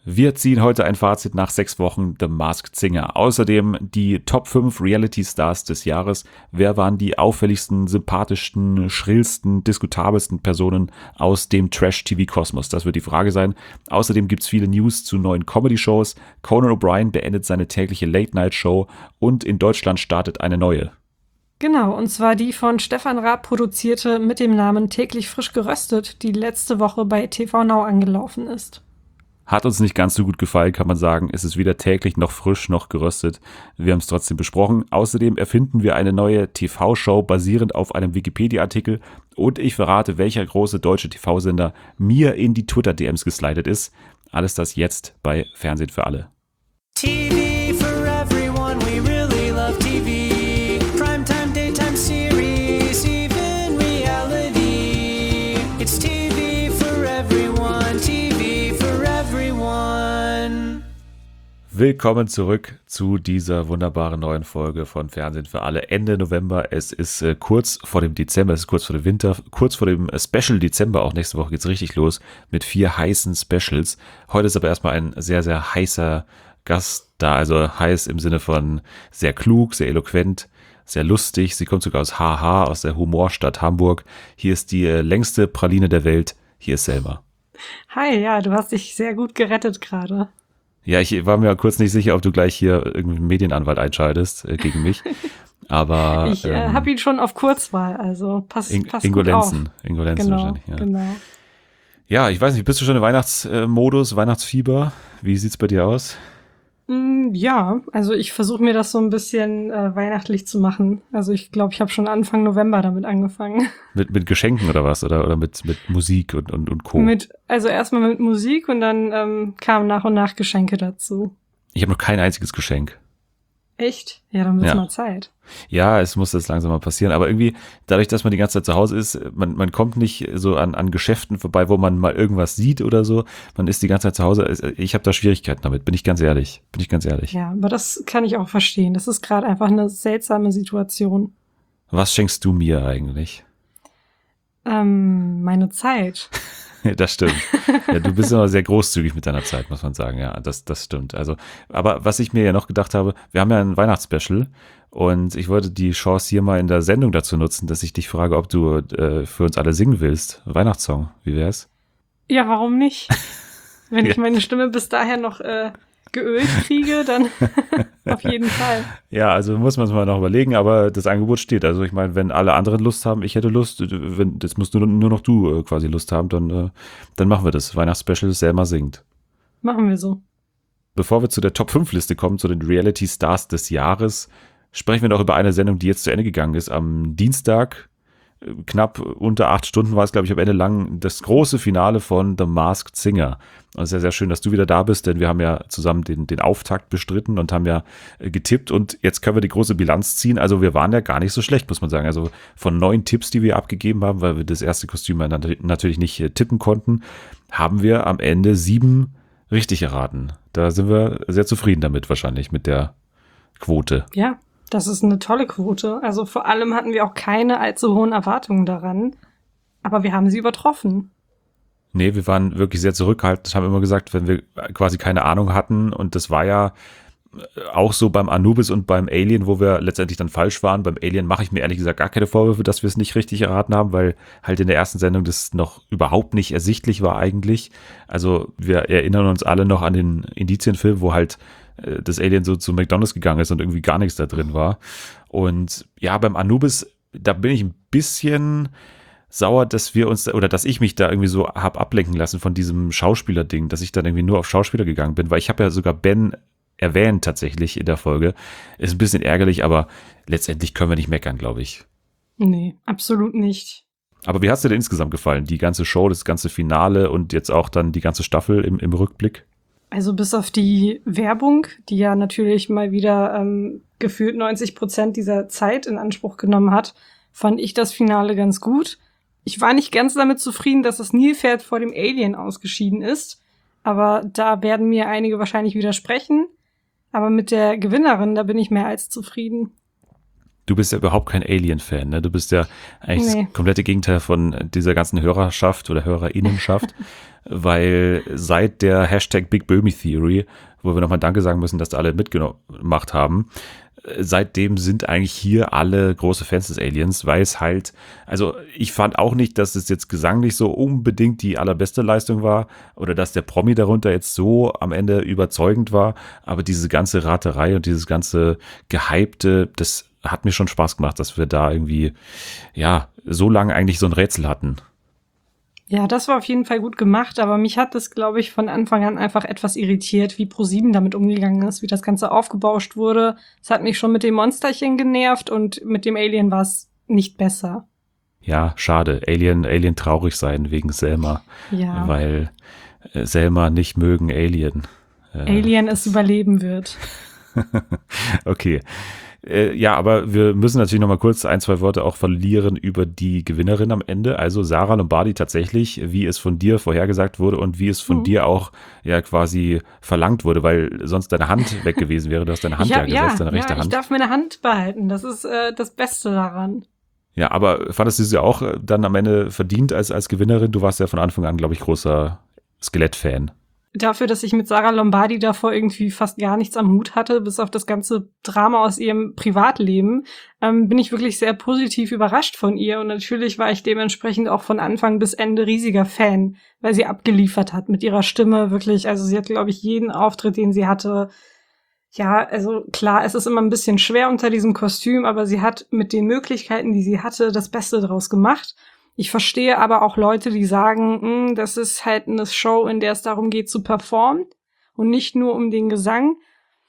Wir ziehen heute ein Fazit nach 6 Wochen The Masked Singer. Außerdem die Top 5 Reality-Stars des Jahres. Wer waren die auffälligsten, sympathischsten, schrillsten, diskutabelsten Personen aus dem Trash-TV-Kosmos? Das wird die Frage sein. Außerdem gibt's viele News zu neuen Comedy-Shows. Conan O'Brien beendet seine tägliche Late-Night-Show und in Deutschland startet eine neue. Genau, und zwar die von Stefan Raab produzierte mit dem Namen Täglich frisch geröstet, die letzte Woche bei TV Now angelaufen ist. Hat uns nicht ganz so gut gefallen, kann man sagen. Es ist weder täglich noch frisch noch geröstet. Wir haben es trotzdem besprochen. Außerdem erfinden wir eine neue TV-Show basierend auf einem Wikipedia-Artikel und ich verrate, welcher große deutsche TV-Sender mir in die Twitter-DMs geslidet ist. Alles das jetzt bei Fernsehen für alle. TV for everyone, we really love TV. Primetime, daytime series, even reality. It's TV for everyone, TV for everyone. Willkommen zurück zu dieser wunderbaren neuen Folge von Fernsehen für alle. Ende November, es ist kurz vor dem Dezember, es ist kurz vor dem Winter, kurz vor dem Special Dezember, auch nächste Woche geht's richtig los mit 4 heißen Specials. Heute ist aber erstmal ein sehr, sehr heißer Gast da, also heiß im Sinne von sehr klug, sehr eloquent, sehr lustig. Sie kommt sogar aus HH, aus der Humorstadt Hamburg. Hier ist die längste Praline der Welt. Hier ist Selma. Hi, ja, du hast dich sehr gut gerettet gerade. Ja, ich war mir kurz nicht sicher, ob du gleich hier irgendeinen Medienanwalt einschaltest gegen mich. Aber Ich habe ihn schon auf Kurzwahl, also passt Ingo gut auf. Lenzen. Ingo Lenzen Genau, wahrscheinlich, ja. genau. Ja, ich weiß nicht, bist du schon im Weihnachtsmodus, Weihnachtsfieber? Wie sieht's bei dir aus? Ja, also ich versuche mir das so ein bisschen weihnachtlich zu machen. Also ich glaube, ich habe schon Anfang November damit angefangen. Mit Geschenken oder was? Oder mit Musik und Co.? Also erstmal mit Musik und dann kamen nach und nach Geschenke dazu. Ich habe noch kein einziges Geschenk. Echt? Ja, dann wird's Ja. mal Zeit. Ja, es muss jetzt langsam mal passieren. Aber irgendwie, dadurch, dass man die ganze Zeit zu Hause ist, man kommt nicht so an Geschäften vorbei, wo man mal irgendwas sieht oder so. Man ist die ganze Zeit zu Hause. Ich habe da Schwierigkeiten damit, bin ich ganz ehrlich. Ja, aber das kann ich auch verstehen. Das ist gerade einfach eine seltsame Situation. Was schenkst du mir eigentlich? Meine Zeit. Das stimmt. Ja, du bist immer sehr großzügig mit deiner Zeit, muss man sagen. Ja, das stimmt. Also, aber was ich mir ja noch gedacht habe, wir haben ja ein Weihnachtsspecial und ich wollte die Chance hier mal in der Sendung dazu nutzen, dass ich dich frage, ob du für uns alle singen willst. Weihnachtssong, wie wär's? Ja, warum nicht? Wenn ich Ja. meine Stimme bis daher noch geölt kriege, dann auf jeden Fall. Ja, also muss man es mal noch überlegen, aber das Angebot steht. Also ich meine, wenn alle anderen Lust haben, ich hätte Lust, das musst nur noch du quasi Lust haben, dann machen wir das. Weihnachtsspecial, Selma singt. Machen wir so. Bevor wir zu der Top-5-Liste kommen, zu den Reality-Stars des Jahres, sprechen wir noch über eine Sendung, die jetzt zu Ende gegangen ist. Am Dienstag, knapp unter 8 Stunden war es, glaube ich, am Ende lang, das große Finale von The Masked Singer. Und sehr, sehr schön, dass du wieder da bist, denn wir haben ja zusammen den Auftakt bestritten und haben ja getippt und jetzt können wir die große Bilanz ziehen. Also wir waren ja gar nicht so schlecht, muss man sagen. Also von 9 Tipps, die wir abgegeben haben, weil wir das erste Kostüm ja natürlich nicht tippen konnten, haben wir am Ende 7 richtig erraten. Da sind wir sehr zufrieden damit wahrscheinlich, mit der Quote. Ja, das ist eine tolle Quote. Also vor allem hatten wir auch keine allzu hohen Erwartungen daran. Aber wir haben sie übertroffen. Nee, wir waren wirklich sehr zurückhaltend, haben immer gesagt, wenn wir quasi keine Ahnung hatten, und das war ja auch so beim Anubis und beim Alien, wo wir letztendlich dann falsch waren. Beim Alien mache ich mir ehrlich gesagt gar keine Vorwürfe, dass wir es nicht richtig erraten haben, weil halt in der ersten Sendung das noch überhaupt nicht ersichtlich war eigentlich. Also wir erinnern uns alle noch an den Indizienfilm, wo halt das Alien so zu McDonald's gegangen ist und irgendwie gar nichts da drin war. Und ja, beim Anubis, da bin ich ein bisschen sauer, dass wir uns, oder dass ich mich da irgendwie so hab ablenken lassen von diesem Schauspieler-Ding, dass ich dann irgendwie nur auf Schauspieler gegangen bin, weil ich habe ja sogar Ben erwähnt tatsächlich in der Folge. Ist ein bisschen ärgerlich, aber letztendlich können wir nicht meckern, glaube ich. Nee, absolut nicht. Aber wie hat's dir denn insgesamt gefallen? Die ganze Show, das ganze Finale und jetzt auch dann die ganze Staffel im Rückblick? Also bis auf die Werbung, die ja natürlich mal wieder gefühlt 90% dieser Zeit in Anspruch genommen hat, fand ich das Finale ganz gut. Ich war nicht ganz damit zufrieden, dass das Nilpferd vor dem Alien ausgeschieden ist, aber da werden mir einige wahrscheinlich widersprechen. Aber mit der Gewinnerin, da bin ich mehr als zufrieden. Du bist ja überhaupt kein Alien-Fan, ne? Du bist ja eigentlich das komplette Gegenteil von dieser ganzen Hörerschaft oder Hörerinnenschaft, weil seit der Hashtag Big Böhmi Theory, wo wir nochmal Danke sagen müssen, dass da alle mitgemacht haben, seitdem sind eigentlich hier alle große Fans des Aliens, weil es halt, also ich fand auch nicht, dass es jetzt gesanglich so unbedingt die allerbeste Leistung war oder dass der Promi darunter jetzt so am Ende überzeugend war, aber diese ganze Raterei und dieses ganze Gehypte, das hat mir schon Spaß gemacht, dass wir da irgendwie, ja, so lange eigentlich so ein Rätsel hatten. Ja, das war auf jeden Fall gut gemacht, aber mich hat das, glaube ich, von Anfang an einfach etwas irritiert, wie ProSieben damit umgegangen ist, wie das Ganze aufgebauscht wurde. Es hat mich schon mit dem Monsterchen genervt und mit dem Alien war es nicht besser. Ja, schade. Alien traurig sein wegen Selma. Ja. Weil Selma nicht mögen Alien. Alien es überleben wird. Okay. Ja, aber wir müssen natürlich noch mal kurz 1-2 Worte auch verlieren über die Gewinnerin am Ende. Also Sarah Lombardi tatsächlich, wie es von dir vorhergesagt wurde und wie es von dir auch ja quasi verlangt wurde, weil sonst deine Hand weg gewesen wäre. Du hast deine Hand gesetzt, deine rechte Hand. Ich darf meine Hand behalten. Das ist das Beste daran. Ja, aber fandest du sie auch dann am Ende verdient als Gewinnerin? Du warst ja von Anfang an, glaube ich, großer Skelett-Fan. Dafür, dass ich mit Sarah Lombardi davor irgendwie fast gar nichts am Hut hatte, bis auf das ganze Drama aus ihrem Privatleben, bin ich wirklich sehr positiv überrascht von ihr. Und natürlich war ich dementsprechend auch von Anfang bis Ende riesiger Fan, weil sie abgeliefert hat mit ihrer Stimme wirklich. Also sie hat, glaube ich, jeden Auftritt, den sie hatte. Ja, also klar, es ist immer ein bisschen schwer unter diesem Kostüm, aber sie hat mit den Möglichkeiten, die sie hatte, das Beste draus gemacht. Ich verstehe aber auch Leute, die sagen, das ist halt eine Show, in der es darum geht zu performen und nicht nur um den Gesang.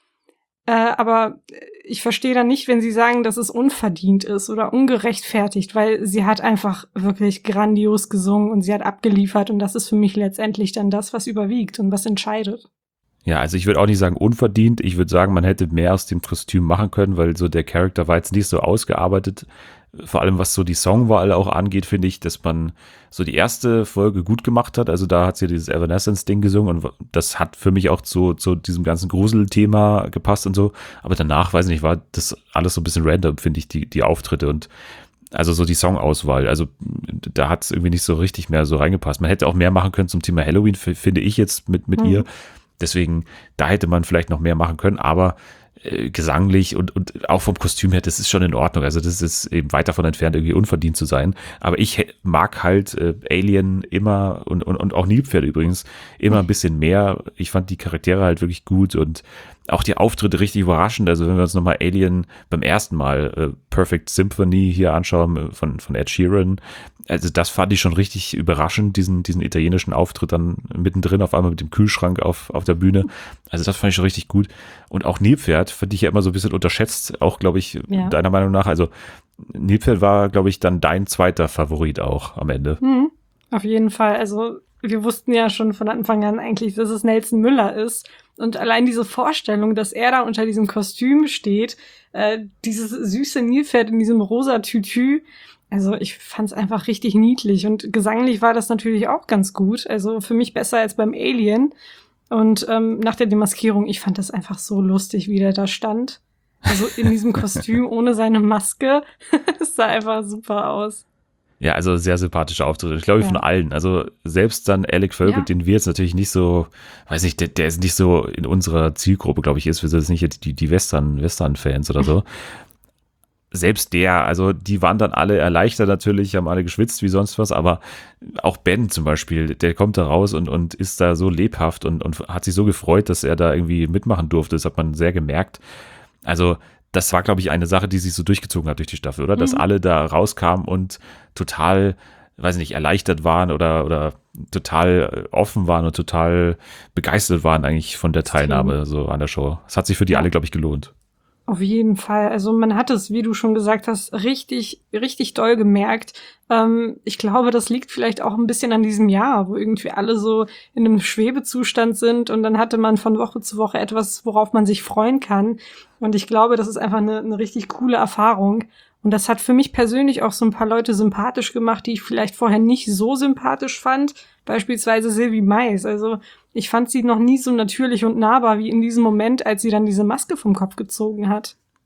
Aber ich verstehe dann nicht, wenn sie sagen, dass es unverdient ist oder ungerechtfertigt, weil sie hat einfach wirklich grandios gesungen und sie hat abgeliefert und das ist für mich letztendlich dann das, was überwiegt und was entscheidet. Ja, also ich würde auch nicht sagen unverdient. Ich würde sagen, man hätte mehr aus dem Kostüm machen können, weil so der Charakter war jetzt nicht so ausgearbeitet. Vor allem, was so die Songwahl auch angeht, finde ich, dass man so die erste Folge gut gemacht hat. Also da hat sie dieses Evanescence-Ding gesungen und das hat für mich auch zu diesem ganzen Gruselthema gepasst und so. Aber danach, weiß ich nicht, war das alles so ein bisschen random, finde ich, die Auftritte und also so die Songauswahl. Also da hat es irgendwie nicht so richtig mehr so reingepasst. Man hätte auch mehr machen können zum Thema Halloween, finde ich jetzt mit ihr. Deswegen, da hätte man vielleicht noch mehr machen können, aber gesanglich und auch vom Kostüm her, das ist schon in Ordnung. Also das ist eben weit davon entfernt, irgendwie unverdient zu sein. Aber ich mag halt Alien immer und auch Nilpferd übrigens immer ein bisschen mehr. Ich fand die Charaktere halt wirklich gut und auch die Auftritte richtig überraschend. Also wenn wir uns nochmal Alien beim ersten Mal Perfect Symphony hier anschauen von Ed Sheeran, also das fand ich schon richtig überraschend, diesen italienischen Auftritt dann mittendrin auf einmal mit dem Kühlschrank auf der Bühne. Also das fand ich schon richtig gut. Und auch Nilpferd fand ich ja immer so ein bisschen unterschätzt, auch glaube ich, deiner Meinung nach. Also Nilpferd war, glaube ich, dann dein zweiter Favorit auch am Ende. Auf jeden Fall. Also wir wussten ja schon von Anfang an eigentlich, dass es Nelson Müller ist. Und allein diese Vorstellung, dass er da unter diesem Kostüm steht, dieses süße Nilpferd in diesem rosa Tütü, also ich fand's einfach richtig niedlich. Und gesanglich war das natürlich auch ganz gut. Also für mich besser als beim Alien. Und nach der Demaskierung, ich fand das einfach so lustig, wie der da stand. Also in diesem Kostüm ohne seine Maske. Das sah einfach super aus. Ja, also sehr sympathischer Auftritt. Ich glaube, von allen. Also selbst dann Alec Völkel, den wir jetzt natürlich nicht so, weiß nicht, der ist nicht so in unserer Zielgruppe, glaube ich, ist. Wir sind jetzt nicht jetzt die Western-Fans oder so. Selbst der, also die waren dann alle erleichtert natürlich, haben alle geschwitzt wie sonst was, aber auch Ben zum Beispiel, der kommt da raus und ist da so lebhaft und hat sich so gefreut, dass er da irgendwie mitmachen durfte. Das hat man sehr gemerkt. Also das war, glaube ich, eine Sache, die sich so durchgezogen hat durch die Staffel, oder? Dass alle da rauskamen und total, weiß nicht, erleichtert waren oder total offen waren und total begeistert waren eigentlich von der Teilnahme so an der Show. Das hat sich für die alle, glaube ich, gelohnt. Auf jeden Fall. Also man hat es, wie du schon gesagt hast, richtig, richtig doll gemerkt. Ich glaube, das liegt vielleicht auch ein bisschen an diesem Jahr, wo irgendwie alle so in einem Schwebezustand sind und dann hatte man von Woche zu Woche etwas, worauf man sich freuen kann. Und ich glaube, das ist einfach eine richtig coole Erfahrung. Und das hat für mich persönlich auch so ein paar Leute sympathisch gemacht, die ich vielleicht vorher nicht so sympathisch fand. Beispielsweise Sylvie Mais. Also ich fand sie noch nie so natürlich und nahbar wie in diesem Moment, als sie dann diese Maske vom Kopf gezogen hat.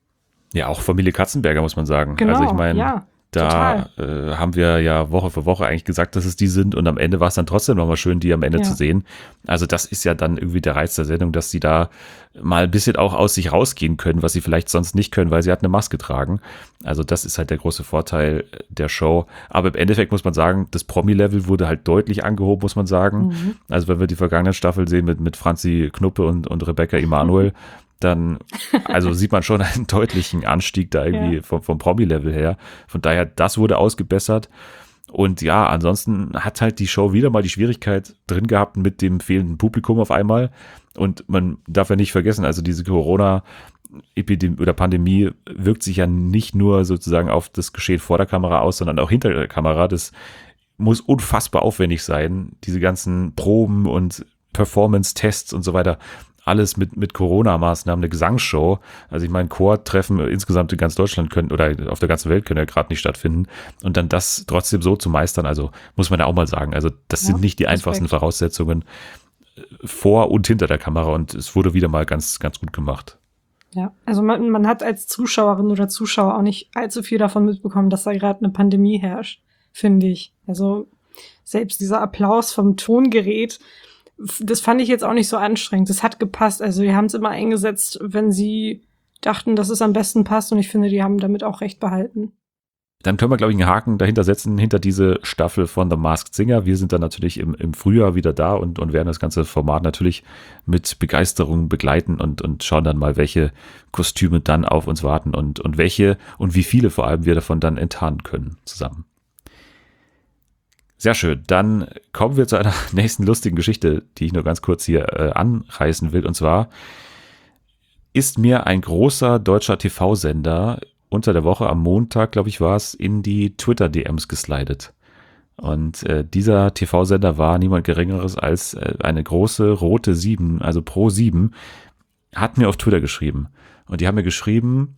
Ja, auch Familie Katzenberger, muss man sagen. Genau, Also ich meine, ja, da haben wir ja Woche für Woche eigentlich gesagt, dass es die sind und am Ende war es dann trotzdem nochmal schön, die am Ende Ja. zu sehen. Also das ist ja dann irgendwie der Reiz der Sendung, dass sie da mal ein bisschen auch aus sich rausgehen können, was sie vielleicht sonst nicht können, weil sie halt eine Maske tragen. Also das ist halt der große Vorteil der Show. Aber im Endeffekt muss man sagen, das Promi-Level wurde halt deutlich angehoben, muss man sagen. Also wenn wir die vergangenen Staffeln sehen mit Franzi Knuppe und Rebecca Emanuel, dann also sieht man schon einen deutlichen Anstieg da irgendwie vom Promi-Level her. Von daher, das wurde ausgebessert. Und ja, ansonsten hat halt die Show wieder mal die Schwierigkeit drin gehabt mit dem fehlenden Publikum auf einmal. Und man darf ja nicht vergessen, also diese Corona-Epidemie oder Pandemie wirkt sich ja nicht nur sozusagen auf das Geschehen vor der Kamera aus, sondern auch hinter der Kamera. Das muss unfassbar aufwendig sein, diese ganzen Proben und Performance-Tests und so weiter. Alles mit Corona-Maßnahmen, eine Gesangsshow. Also ich meine, Chortreffen insgesamt in ganz Deutschland können oder auf der ganzen Welt können ja gerade nicht stattfinden. Und dann das trotzdem so zu meistern, also muss man ja auch mal sagen, also das sind nicht die einfachsten Voraussetzungen vor und hinter der Kamera und es wurde wieder mal ganz, ganz gut gemacht. Ja, also man hat als Zuschauerin oder Zuschauer auch nicht allzu viel davon mitbekommen, dass da gerade eine Pandemie herrscht, finde ich. Also selbst dieser Applaus vom Tongerät, das fand ich jetzt auch nicht so anstrengend. Das hat gepasst. Also die haben es immer eingesetzt, wenn sie dachten, dass es am besten passt. Und ich finde, die haben damit auch recht behalten. Dann können wir, glaube ich, einen Haken dahinter setzen, hinter diese Staffel von The Masked Singer. Wir sind dann natürlich im Frühjahr wieder da und werden das ganze Format natürlich mit Begeisterung begleiten und schauen dann mal, welche Kostüme dann auf uns warten und welche und wie viele vor allem wir davon dann enttarnen können zusammen. Sehr schön. Dann kommen wir zu einer nächsten lustigen Geschichte, die ich nur ganz kurz hier anreißen will. Und zwar ist mir ein großer deutscher TV-Sender unter der Woche am Montag, glaube ich, war es, in die Twitter-DMs geslidet. Und dieser TV-Sender war niemand Geringeres als eine große rote 7, also Pro7, hat mir auf Twitter geschrieben. Und die haben mir geschrieben,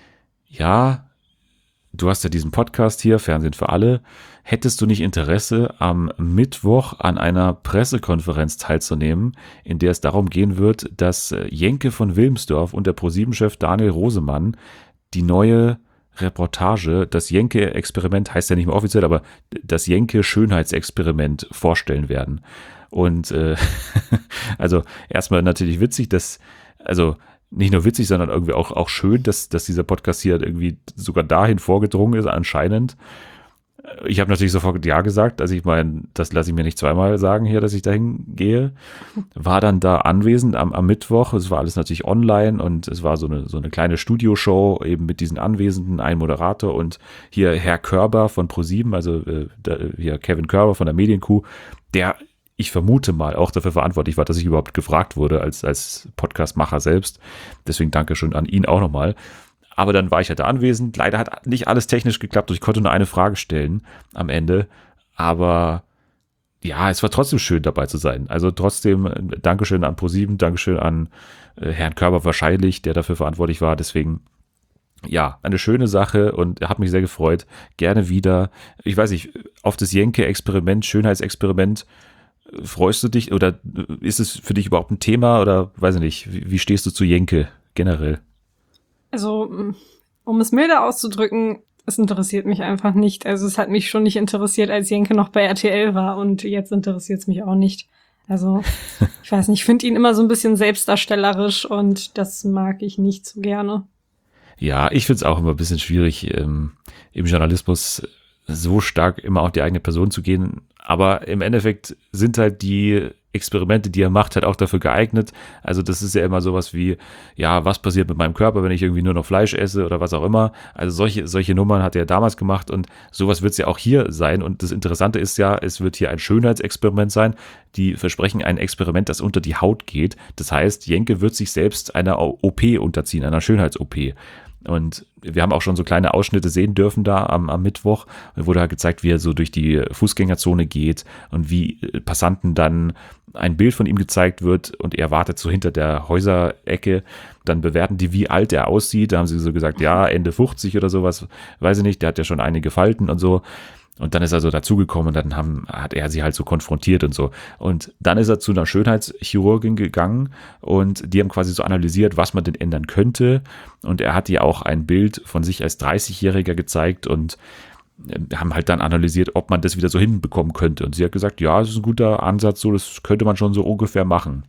ja, du hast ja diesen Podcast hier, Fernsehen für alle. Hättest du nicht Interesse, am Mittwoch an einer Pressekonferenz teilzunehmen, in der es darum gehen wird, dass Jenke von Wilmsdorf und der Pro7-Chef Daniel Rosemann die neue Reportage, das Jenke-Experiment heißt ja nicht mehr offiziell, aber das Jenke-Schönheitsexperiment vorstellen werden. Und also erstmal natürlich witzig, dass, also nicht nur witzig, sondern irgendwie auch schön, dass dieser Podcast hier irgendwie sogar dahin vorgedrungen ist anscheinend. Ich habe natürlich sofort ja gesagt, also ich meine, das lasse ich mir nicht zweimal sagen hier, dass ich dahin gehe. War dann da anwesend am Mittwoch, es war alles natürlich online und es war so eine kleine Studioshow eben mit diesen Anwesenden, ein Moderator und hier Herr Körber von Pro7, also hier Kevin Körber von der Medienkuh, der ich vermute mal auch dafür verantwortlich war, dass ich überhaupt gefragt wurde als Podcastmacher selbst. Deswegen danke schon an ihn auch nochmal. Aber dann war ich halt da anwesend. Leider hat nicht alles technisch geklappt und ich konnte nur eine Frage stellen am Ende. Aber ja, es war trotzdem schön dabei zu sein. Also trotzdem Dankeschön an Pro7, Dankeschön an Herrn Körber wahrscheinlich, der dafür verantwortlich war. Deswegen ja, eine schöne Sache und hat mich sehr gefreut. Gerne wieder. Ich weiß nicht, auf das Jenke-Experiment, Schönheitsexperiment, freust du dich oder ist es für dich überhaupt ein Thema oder weiß ich nicht, wie stehst du zu Jenke generell? Also, um es milder auszudrücken, es interessiert mich einfach nicht. Also es hat mich schon nicht interessiert, als Jenke noch bei RTL war und jetzt interessiert es mich auch nicht. Also, ich weiß nicht, ich finde ihn immer so ein bisschen selbstdarstellerisch und das mag ich nicht so gerne. Ja, ich finde es auch immer ein bisschen schwierig, im Journalismus so stark immer auf die eigene Person zu gehen. Aber im Endeffekt sind halt die Experimente, die er macht, halt auch dafür geeignet. Also das ist ja immer sowas wie, ja, was passiert mit meinem Körper, wenn ich irgendwie nur noch Fleisch esse oder was auch immer. Also solche Nummern hat er damals gemacht und sowas wird es ja auch hier sein. Und das Interessante ist ja, es wird hier ein Schönheitsexperiment sein. Die versprechen ein Experiment, das unter die Haut geht. Das heißt, Jenke wird sich selbst einer OP unterziehen, einer Schönheits-OP. Und wir haben auch schon so kleine Ausschnitte sehen dürfen da am Mittwoch. Da wurde halt gezeigt, wie er so durch die Fußgängerzone geht und wie Passanten dann ein Bild von ihm gezeigt wird und er wartet so hinter der Häuserecke. Dann bewerten die, wie alt er aussieht. Da haben sie so gesagt, ja, Ende 50 oder sowas, weiß ich nicht. Der hat ja schon einige Falten und so. Und dann ist er so dazugekommen und dann hat er sie halt so konfrontiert und so. Und dann ist er zu einer Schönheitschirurgin gegangen und die haben quasi so analysiert, was man denn ändern könnte. Und er hat ihr auch ein Bild von sich als 30-Jähriger gezeigt und haben halt dann analysiert, ob man das wieder so hinbekommen könnte. Und sie hat gesagt, ja, das ist ein guter Ansatz, so das könnte man schon so ungefähr machen.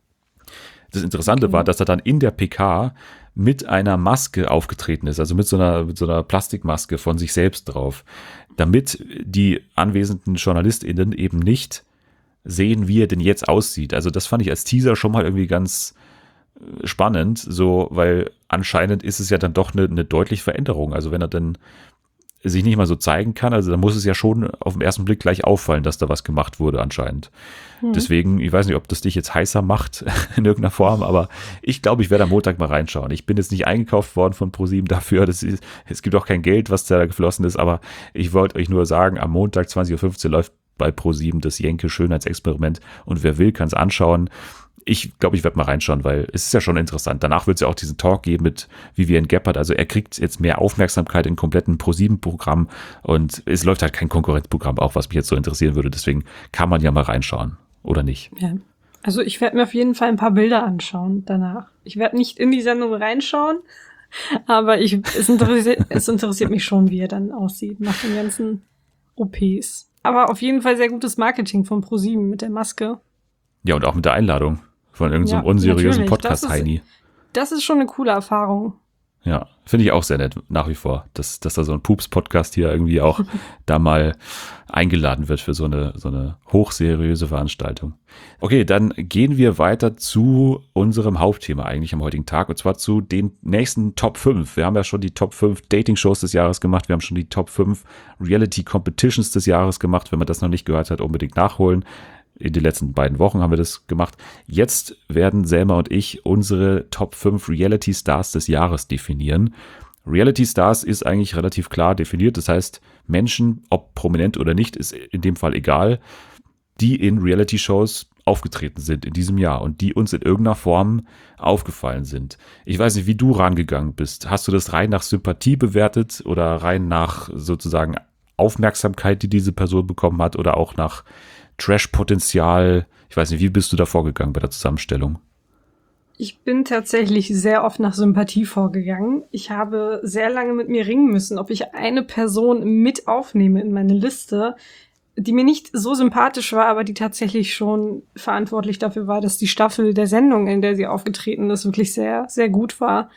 Das Interessante war, dass er dann in der PK mit einer Maske aufgetreten ist, also mit so einer Plastikmaske von sich selbst drauf, damit die anwesenden JournalistInnen eben nicht sehen, wie er denn jetzt aussieht. Also das fand ich als Teaser schon mal irgendwie ganz spannend, so, weil anscheinend ist es ja dann doch eine deutliche Veränderung. Also wenn er dann sich nicht mal so zeigen kann, also dann muss es ja schon auf den ersten Blick gleich auffallen, dass da was gemacht wurde anscheinend. Deswegen, ich weiß nicht, ob das dich jetzt heißer macht in irgendeiner Form, aber ich glaube, ich werde am Montag mal reinschauen. Ich bin jetzt nicht eingekauft worden von ProSieben dafür, es gibt auch kein Geld, was da geflossen ist, aber ich wollte euch nur sagen, am Montag 20.15 Uhr läuft bei ProSieben das Jenke Schönheitsexperiment und wer will, kann es anschauen. Ich glaube, ich werde mal reinschauen, weil es ist ja schon interessant. Danach wird es ja auch diesen Talk geben mit Vivian Gebhardt. Also er kriegt jetzt mehr Aufmerksamkeit im kompletten ProSieben-Programm und es läuft halt kein Konkurrenzprogramm, auch was mich jetzt so interessieren würde. Deswegen kann man ja mal reinschauen, oder nicht? Ja. Also ich werde mir auf jeden Fall ein paar Bilder anschauen danach. Ich werde nicht in die Sendung reinschauen, aber es interessiert mich schon, wie er dann aussieht nach den ganzen OPs. Aber auf jeden Fall sehr gutes Marketing von ProSieben mit der Maske. Ja, und auch mit der Einladung von irgendeinem unseriösen Podcast-Heini. Das ist schon eine coole Erfahrung. Ja, finde ich auch sehr nett, nach wie vor, dass da so ein Pups-Podcast hier irgendwie auch da mal eingeladen wird für so eine hochseriöse Veranstaltung. Okay, dann gehen wir weiter zu unserem Hauptthema eigentlich am heutigen Tag, und zwar zu den nächsten Top 5. Wir haben ja schon die Top 5 Dating-Shows des Jahres gemacht, wir haben schon die Top 5 Reality-Competitions des Jahres gemacht. Wenn man das noch nicht gehört hat, unbedingt nachholen. In den letzten beiden Wochen haben wir das gemacht. Jetzt werden Selma und ich unsere Top 5 Reality Stars des Jahres definieren. Reality Stars ist eigentlich relativ klar definiert. Das heißt, Menschen, ob prominent oder nicht, ist in dem Fall egal, die in Reality-Shows aufgetreten sind in diesem Jahr und die uns in irgendeiner Form aufgefallen sind. Ich weiß nicht, wie du rangegangen bist. Hast du das rein nach Sympathie bewertet oder rein nach sozusagen Aufmerksamkeit, die diese Person bekommen hat, oder auch nach Trash-Potenzial? Ich weiß nicht, wie bist du da vorgegangen bei der Zusammenstellung? Ich bin tatsächlich sehr oft nach Sympathie vorgegangen. Ich habe sehr lange mit mir ringen müssen, ob ich eine Person mit aufnehme in meine Liste, die mir nicht so sympathisch war, aber die tatsächlich schon verantwortlich dafür war, dass die Staffel der Sendung, in der sie aufgetreten ist, wirklich sehr, sehr gut war.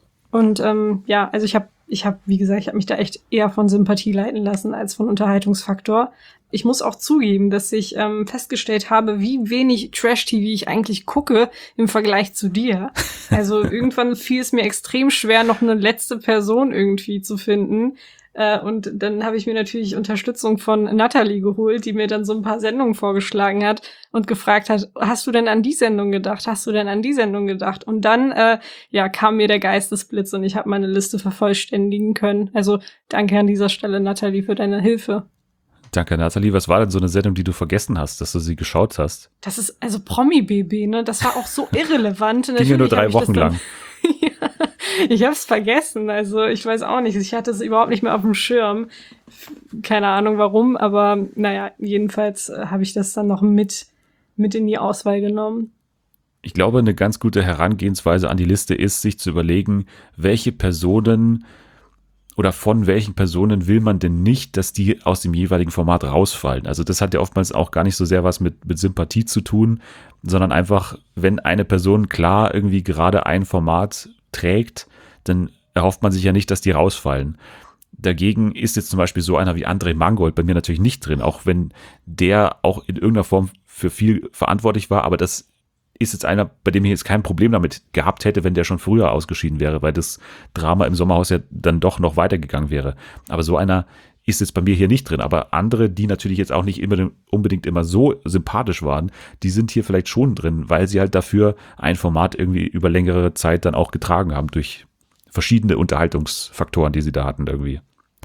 Und also ich habe, wie gesagt, ich habe mich da echt eher von Sympathie leiten lassen als von Unterhaltungsfaktor. Ich muss auch zugeben, dass ich festgestellt habe, wie wenig Trash-TV ich eigentlich gucke im Vergleich zu dir. Also irgendwann fiel es mir extrem schwer, noch eine letzte Person irgendwie zu finden. Und dann habe ich mir natürlich Unterstützung von Natalie geholt, die mir dann so ein paar Sendungen vorgeschlagen hat und gefragt hat, hast du denn an die Sendung gedacht? Hast du denn an die Sendung gedacht? Und dann kam mir der Geistesblitz und ich habe meine Liste vervollständigen können. Also danke an dieser Stelle, Natalie, für deine Hilfe. Danke, Nathalie. Was war denn so eine Sendung, die du vergessen hast, dass du sie geschaut hast? Das ist also Promi-BB, ne? Das war auch so irrelevant. Ging ja nur 3 Wochen lang. Ja, ich hab's vergessen. Also ich weiß auch nicht. Ich hatte es überhaupt nicht mehr auf dem Schirm. Keine Ahnung warum, aber naja, jedenfalls habe ich das dann noch mit in die Auswahl genommen. Ich glaube, eine ganz gute Herangehensweise an die Liste ist, sich zu überlegen, welche Personen oder von welchen Personen will man denn nicht, dass die aus dem jeweiligen Format rausfallen. Also das hat ja oftmals auch gar nicht so sehr was mit Sympathie zu tun, sondern einfach, wenn eine Person klar irgendwie gerade ein Format trägt, dann erhofft man sich ja nicht, dass die rausfallen. Dagegen ist jetzt zum Beispiel so einer wie André Mangold bei mir natürlich nicht drin, auch wenn der auch in irgendeiner Form für viel verantwortlich war, aber das ist jetzt einer, bei dem ich jetzt kein Problem damit gehabt hätte, wenn der schon früher ausgeschieden wäre, weil das Drama im Sommerhaus ja dann doch noch weitergegangen wäre. Aber so einer ist jetzt bei mir hier nicht drin. Aber andere, die natürlich jetzt auch nicht unbedingt immer so sympathisch waren, die sind hier vielleicht schon drin, weil sie halt dafür ein Format irgendwie über längere Zeit dann auch getragen haben durch verschiedene Unterhaltungsfaktoren, die sie da hatten irgendwie.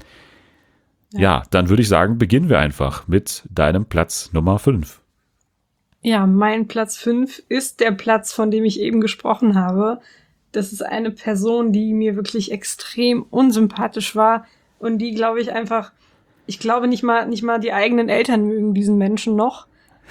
Ja, dann würde ich sagen, beginnen wir einfach mit deinem Platz Nummer 5. Ja, mein Platz 5 ist der Platz, von dem ich eben gesprochen habe. Das ist eine Person, die mir wirklich extrem unsympathisch war und die, glaube ich, einfach Ich glaube nicht mal die eigenen Eltern mögen diesen Menschen noch.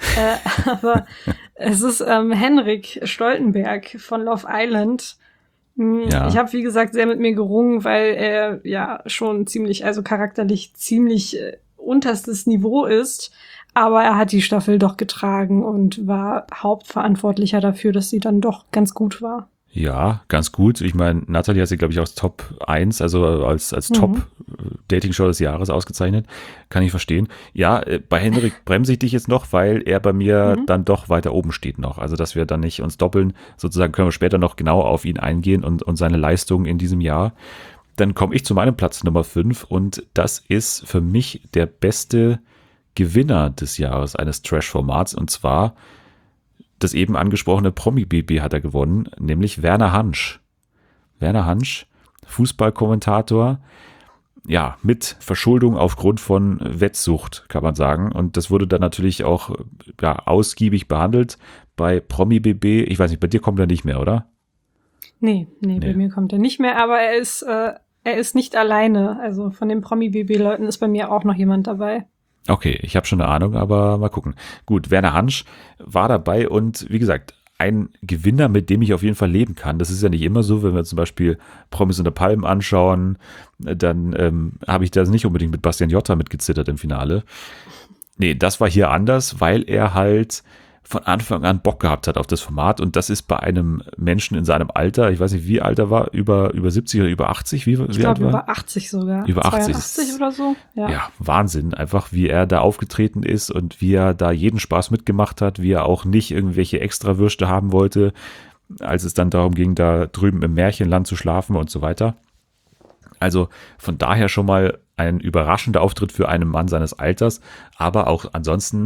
Aber es ist Henrik Stoltenberg von Love Island. Ja. Ich habe, wie gesagt, sehr mit mir gerungen, weil er ja schon ziemlich, also charakterlich ziemlich unterstes Niveau ist. Aber er hat die Staffel doch getragen und war Hauptverantwortlicher dafür, dass sie dann doch ganz gut war. Ja, ganz gut. Ich meine, Natalie hat sie, glaube ich, aus Top 1, also als Top-Dating-Show des Jahres ausgezeichnet. Kann ich verstehen. Ja, bei Henrik bremse ich dich jetzt noch, weil er bei mir dann doch weiter oben steht noch. Also, dass wir dann nicht uns doppeln. Sozusagen können wir später noch genau auf ihn eingehen und seine Leistungen in diesem Jahr. Dann komme ich zu meinem Platz Nummer 5 und das ist für mich der beste Gewinner des Jahres eines Trash-Formats und zwar das eben angesprochene Promi-BB hat er gewonnen, nämlich Werner Hansch. Werner Hansch, Fußballkommentator, ja, mit Verschuldung aufgrund von Wettsucht, kann man sagen. Und das wurde dann natürlich auch ausgiebig behandelt bei Promi-BB. Ich weiß nicht, bei dir kommt er nicht mehr, oder? Nee, bei mir kommt er nicht mehr, aber er ist nicht alleine. Also von den Promi-BB-Leuten ist bei mir auch noch jemand dabei. Okay, ich habe schon eine Ahnung, aber mal gucken. Gut, Werner Hansch war dabei und wie gesagt, ein Gewinner, mit dem ich auf jeden Fall leben kann. Das ist ja nicht immer so, wenn wir zum Beispiel Promis unter Palmen anschauen, dann habe ich da nicht unbedingt mit Bastian Jotta mitgezittert im Finale. Nee, das war hier anders, weil er halt von Anfang an Bock gehabt hat auf das Format und das ist bei einem Menschen in seinem Alter, ich weiß nicht, wie alt er war, über 70 oder über 80? Ich glaube über 80 sogar. Über 80. 82 oder so. Ja, Wahnsinn, einfach wie er da aufgetreten ist und wie er da jeden Spaß mitgemacht hat, wie er auch nicht irgendwelche Extrawürste haben wollte, als es dann darum ging, da drüben im Märchenland zu schlafen und so weiter. Also von daher schon mal ein überraschender Auftritt für einen Mann seines Alters, aber auch ansonsten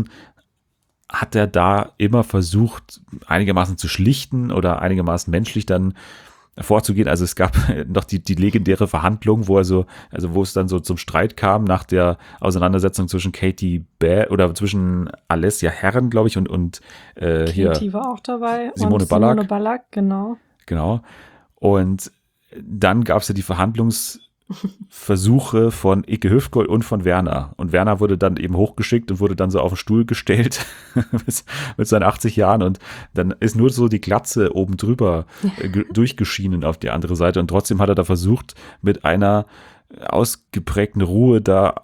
hat er da immer versucht, einigermaßen zu schlichten oder einigermaßen menschlich dann vorzugehen. Also es gab noch die legendäre Verhandlung, wo wo es dann so zum Streit kam nach der Auseinandersetzung zwischen zwischen Alessia Herren, glaube ich, und hier Katie war auch dabei. Simone und Ballack. Simone Ballack, genau. Genau. Und dann gab es ja die Versuche von Ike Hüftgold und von Werner. Und Werner wurde dann eben hochgeschickt und wurde dann so auf den Stuhl gestellt mit seinen 80 Jahren. Und dann ist nur so die Glatze oben drüber durchgeschienen auf die andere Seite. Und trotzdem hat er da versucht, mit einer ausgeprägten Ruhe da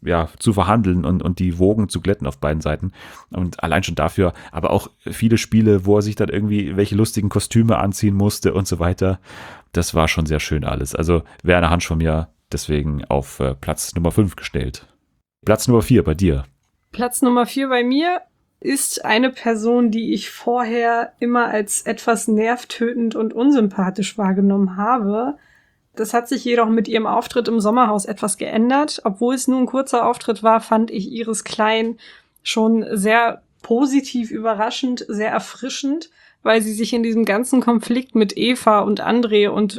zu verhandeln und die Wogen zu glätten auf beiden Seiten. Und allein schon dafür, aber auch viele Spiele, wo er sich dann irgendwie welche lustigen Kostüme anziehen musste und so weiter. Das war schon sehr schön alles. Also Werner Hansch von mir deswegen auf Platz Nummer 5 gestellt. Platz Nummer 4 bei dir. Platz Nummer 4 bei mir ist eine Person, die ich vorher immer als etwas nervtötend und unsympathisch wahrgenommen habe. Das hat sich jedoch mit ihrem Auftritt im Sommerhaus etwas geändert. Obwohl es nur ein kurzer Auftritt war, fand ich Iris Klein schon sehr positiv überraschend, sehr erfrischend, weil sie sich in diesem ganzen Konflikt mit Eva und André und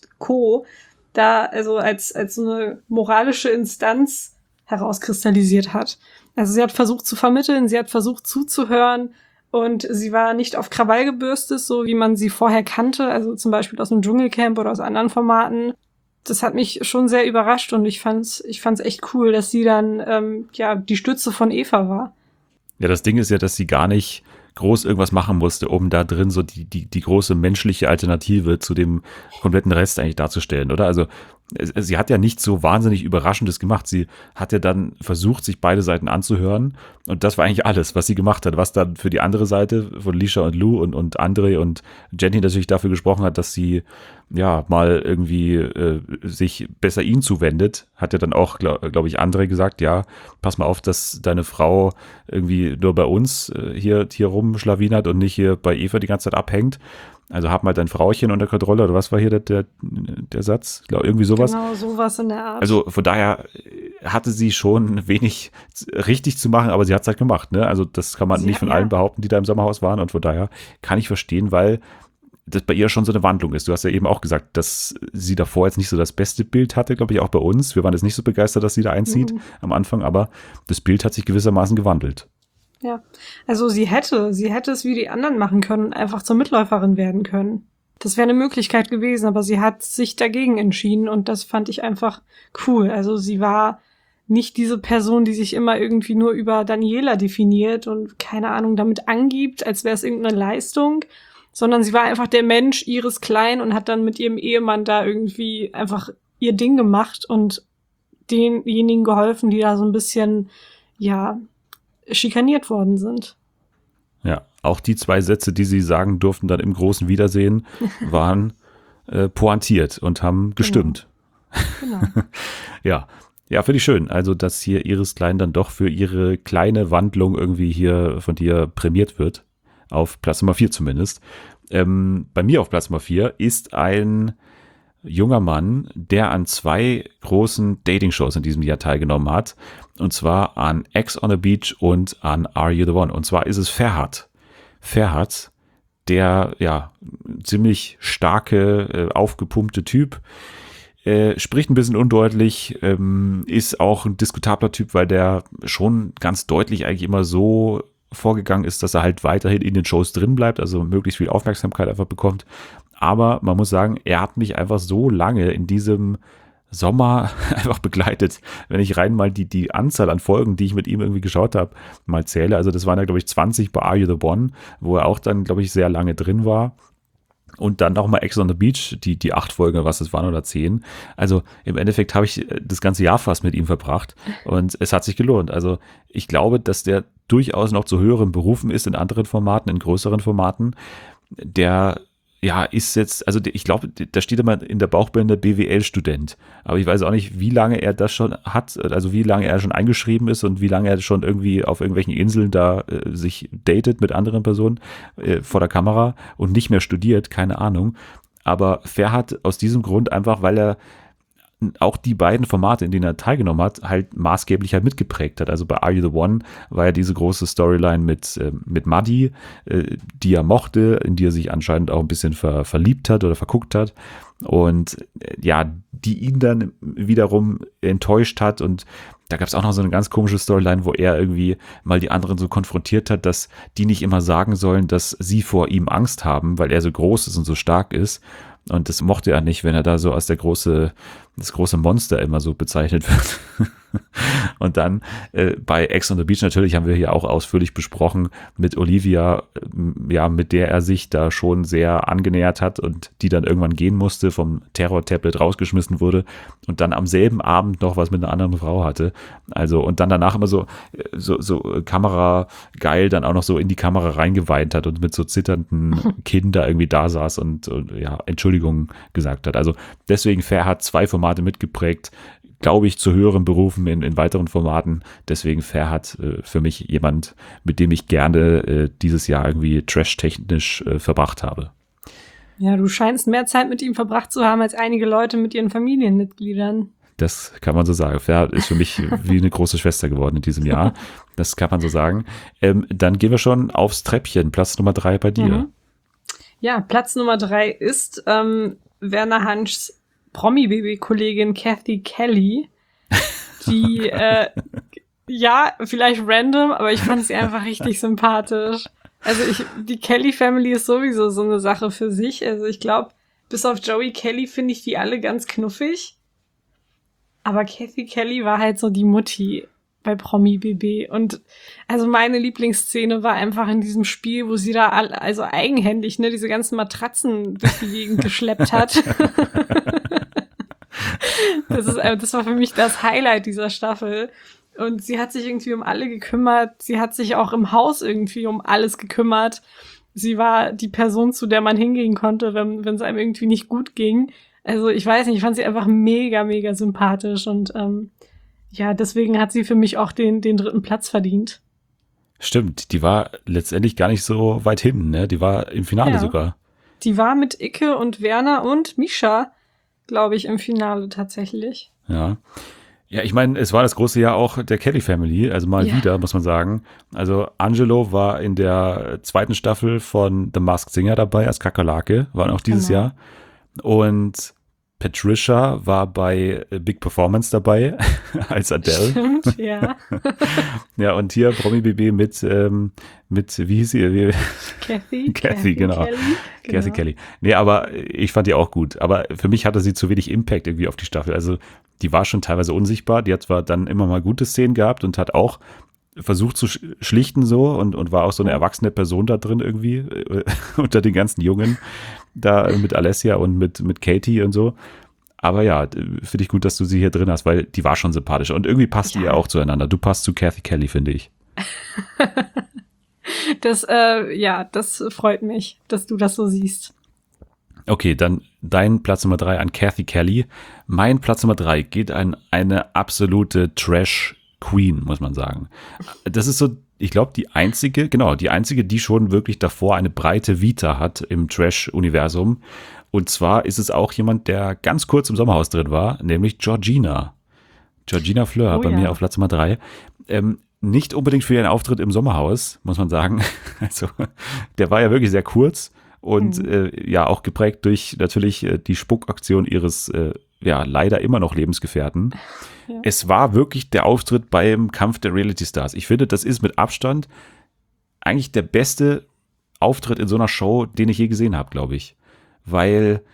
Co. da also als so eine moralische Instanz herauskristallisiert hat. Also sie hat versucht zu vermitteln, sie hat versucht zuzuhören und sie war nicht auf Krawall gebürstet, so wie man sie vorher kannte, also zum Beispiel aus dem Dschungelcamp oder aus anderen Formaten. Das hat mich schon sehr überrascht und ich fand's echt cool, dass sie dann die Stütze von Eva war. Ja, das Ding ist ja, dass sie gar nicht groß irgendwas machen musste, um da drin so die große menschliche Alternative zu dem kompletten Rest eigentlich darzustellen, oder? Also sie hat ja nichts so wahnsinnig Überraschendes gemacht. Sie hat ja dann versucht, sich beide Seiten anzuhören und das war eigentlich alles, was sie gemacht hat. Was dann für die andere Seite von Lisha und Lou und André und Jenny natürlich dafür gesprochen hat, dass sie ja mal irgendwie sich besser ihnen zuwendet, hat ja dann auch, glaube ich, André gesagt, ja, pass mal auf, dass deine Frau irgendwie nur bei uns hier rumschlawinert und nicht hier bei Eva die ganze Zeit abhängt. Also hab mal dein Frauchen unter Kontrolle, oder was war hier der Satz? Ich glaube, irgendwie sowas. Genau, sowas in der Art. Also von daher hatte sie schon wenig richtig zu machen, aber sie hat es halt gemacht, ne? Also das kann man nicht von allen behaupten, die da im Sommerhaus waren und von daher kann ich verstehen, weil das bei ihr schon so eine Wandlung ist. Du hast ja eben auch gesagt, dass sie davor jetzt nicht so das beste Bild hatte, glaube ich, auch bei uns. Wir waren jetzt nicht so begeistert, dass sie da einzieht am Anfang, aber das Bild hat sich gewissermaßen gewandelt. Ja, also sie hätte es wie die anderen machen können und einfach zur Mitläuferin werden können. Das wäre eine Möglichkeit gewesen, aber sie hat sich dagegen entschieden und das fand ich einfach cool. Also sie war nicht diese Person, die sich immer irgendwie nur über Daniela definiert und keine Ahnung damit angibt, als wäre es irgendeine Leistung, sondern sie war einfach der Mensch Iris Klein und hat dann mit ihrem Ehemann da irgendwie einfach ihr Ding gemacht und denjenigen geholfen, die da so ein bisschen, ja, schikaniert worden sind. Ja, auch die 2 Sätze, die sie sagen durften dann im großen Wiedersehen, waren pointiert und haben gestimmt. Genau. Ja, finde ich schön. Also, dass hier Iris Klein dann doch für ihre kleine Wandlung irgendwie hier von dir prämiert wird. Auf Platz Nummer 4 zumindest. Bei mir auf Platz Nummer 4 ist ein junger Mann, der an 2 großen Dating-Shows in diesem Jahr teilgenommen hat. Und zwar an Ex on the Beach und an Are You the One? Und zwar ist es Ferhat. Ferhat, der ja ziemlich starke, aufgepumpte Typ, spricht ein bisschen undeutlich, ist auch ein diskutabler Typ, weil der schon ganz deutlich eigentlich immer so vorgegangen ist, dass er halt weiterhin in den Shows drin bleibt, also möglichst viel Aufmerksamkeit einfach bekommt. Aber man muss sagen, er hat mich einfach so lange in diesem Sommer einfach begleitet, wenn ich rein mal die Anzahl an Folgen, die ich mit ihm irgendwie geschaut habe, mal zähle. Also das waren ja, glaube ich, 20 bei Are You the One, wo er auch dann, glaube ich, sehr lange drin war. Und dann nochmal Ex on the Beach, die 8 Folgen, was es waren, oder 10. Also im Endeffekt habe ich das ganze Jahr fast mit ihm verbracht und es hat sich gelohnt. Also ich glaube, dass der durchaus noch zu höheren Berufen ist in anderen Formaten, in größeren Formaten. Der ja, ist jetzt, also ich glaube, da steht immer in der Bauchbinde BWL-Student. Aber ich weiß auch nicht, wie lange er das schon hat, also wie lange er schon eingeschrieben ist und wie lange er schon irgendwie auf irgendwelchen Inseln da sich datet mit anderen Personen vor der Kamera und nicht mehr studiert, keine Ahnung. Aber Ferhat aus diesem Grund einfach, weil er auch die beiden Formate, in denen er teilgenommen hat, halt maßgeblich halt mitgeprägt hat. Also bei Are You the One war ja diese große Storyline mit Maddie, die er mochte, in die er sich anscheinend auch ein bisschen verliebt hat oder verguckt hat. Und ja, die ihn dann wiederum enttäuscht hat. Und da gab es auch noch so eine ganz komische Storyline, wo er irgendwie mal die anderen so konfrontiert hat, dass die nicht immer sagen sollen, dass sie vor ihm Angst haben, weil er so groß ist und so stark ist. Und das mochte er nicht, wenn er da so als das große Monster immer so bezeichnet wird. Und dann bei Ex on the Beach natürlich haben wir hier auch ausführlich besprochen mit Olivia, ja, mit der er sich da schon sehr angenähert hat und die dann irgendwann gehen musste, vom Terror-Tablet rausgeschmissen wurde und dann am selben Abend noch was mit einer anderen Frau hatte. Also und dann danach immer so kamerageil dann auch noch so in die Kamera reingeweint hat und mit so zitternden Kinn da irgendwie da saß und ja, Entschuldigung gesagt hat. Also deswegen Ferhat 2 Formate mitgeprägt, glaube ich, zu höheren Berufen in weiteren Formaten. Deswegen Ferhat für mich jemand, mit dem ich gerne dieses Jahr irgendwie trash-technisch verbracht habe. Ja, du scheinst mehr Zeit mit ihm verbracht zu haben als einige Leute mit ihren Familienmitgliedern. Das kann man so sagen. Ferhat ist für mich wie eine große Schwester geworden in diesem Jahr. Das kann man so sagen. Dann gehen wir schon aufs Treppchen. Platz Nummer 3 bei dir. Mhm. Ja, Platz Nummer 3 ist Werner Hanschs Promi-Baby-Kollegin Kathy Kelly, die, ja, vielleicht random, aber ich fand sie einfach richtig sympathisch. Also die Kelly-Family ist sowieso so eine Sache für sich. Also ich glaube, bis auf Joey Kelly finde ich die alle ganz knuffig. Aber Kathy Kelly war halt so die Mutti bei Promi BB. Und also meine Lieblingsszene war einfach in diesem Spiel, wo sie da also eigenhändig diese ganzen Matratzen durch die Gegend geschleppt hat. Das war für mich das Highlight dieser Staffel. Und sie hat sich irgendwie um alle gekümmert. Sie hat sich auch im Haus irgendwie um alles gekümmert. Sie war die Person, zu der man hingehen konnte, wenn es einem irgendwie nicht gut ging. Also ich weiß nicht, ich fand sie einfach mega, mega sympathisch. Und ja, deswegen hat sie für mich auch den 3. Platz verdient. Stimmt, die war letztendlich gar nicht so weit hinten, ne? Die war im Finale sogar. Die war mit Icke und Werner und Mischa, glaube ich, im Finale tatsächlich. Ja. Ja, ich meine, es war das große Jahr auch der Kelly Family, also mal wieder, muss man sagen. Also Angelo war in der 2. Staffel von The Masked Singer dabei als Kakerlake, war auch dieses Jahr. Und Patricia war bei Big Performance dabei als Adele. Stimmt, ja. Ja, und hier Promi BB mit wie hieß sie? Kathy, genau. Kathy Kelly. Nee, aber ich fand die auch gut. Aber für mich hatte sie zu wenig Impact irgendwie auf die Staffel. Also die war schon teilweise unsichtbar. Die hat zwar dann immer mal gute Szenen gehabt und hat auch versucht zu schlichten so und war auch so eine erwachsene Person da drin irgendwie unter den ganzen Jungen da mit Alessia und mit Katie und so. Aber ja, finde ich gut, dass du sie hier drin hast, weil die war schon sympathisch und irgendwie passt die ja auch zueinander. Du passt zu Kathy Kelly, finde ich. Das freut mich, dass du das so siehst. Okay, dann dein Platz Nummer 3 an Kathy Kelly. Mein Platz Nummer 3 geht an eine absolute Trash-Queen, muss man sagen. Das ist so, ich glaube, die einzige, die schon wirklich davor eine breite Vita hat im Trash-Universum. Und zwar ist es auch jemand, der ganz kurz im Sommerhaus drin war, nämlich Georgina. Georgina Fleur bei mir auf Platz Nummer 3. Nicht unbedingt für ihren Auftritt im Sommerhaus, muss man sagen. Also, der war ja wirklich sehr kurz. Und auch geprägt durch natürlich die Spuckaktion ihres leider immer noch Lebensgefährten. Ja. Es war wirklich der Auftritt beim Kampf der Reality Stars. Ich finde, das ist mit Abstand eigentlich der beste Auftritt in so einer Show, den ich je gesehen habe, glaube ich. Weil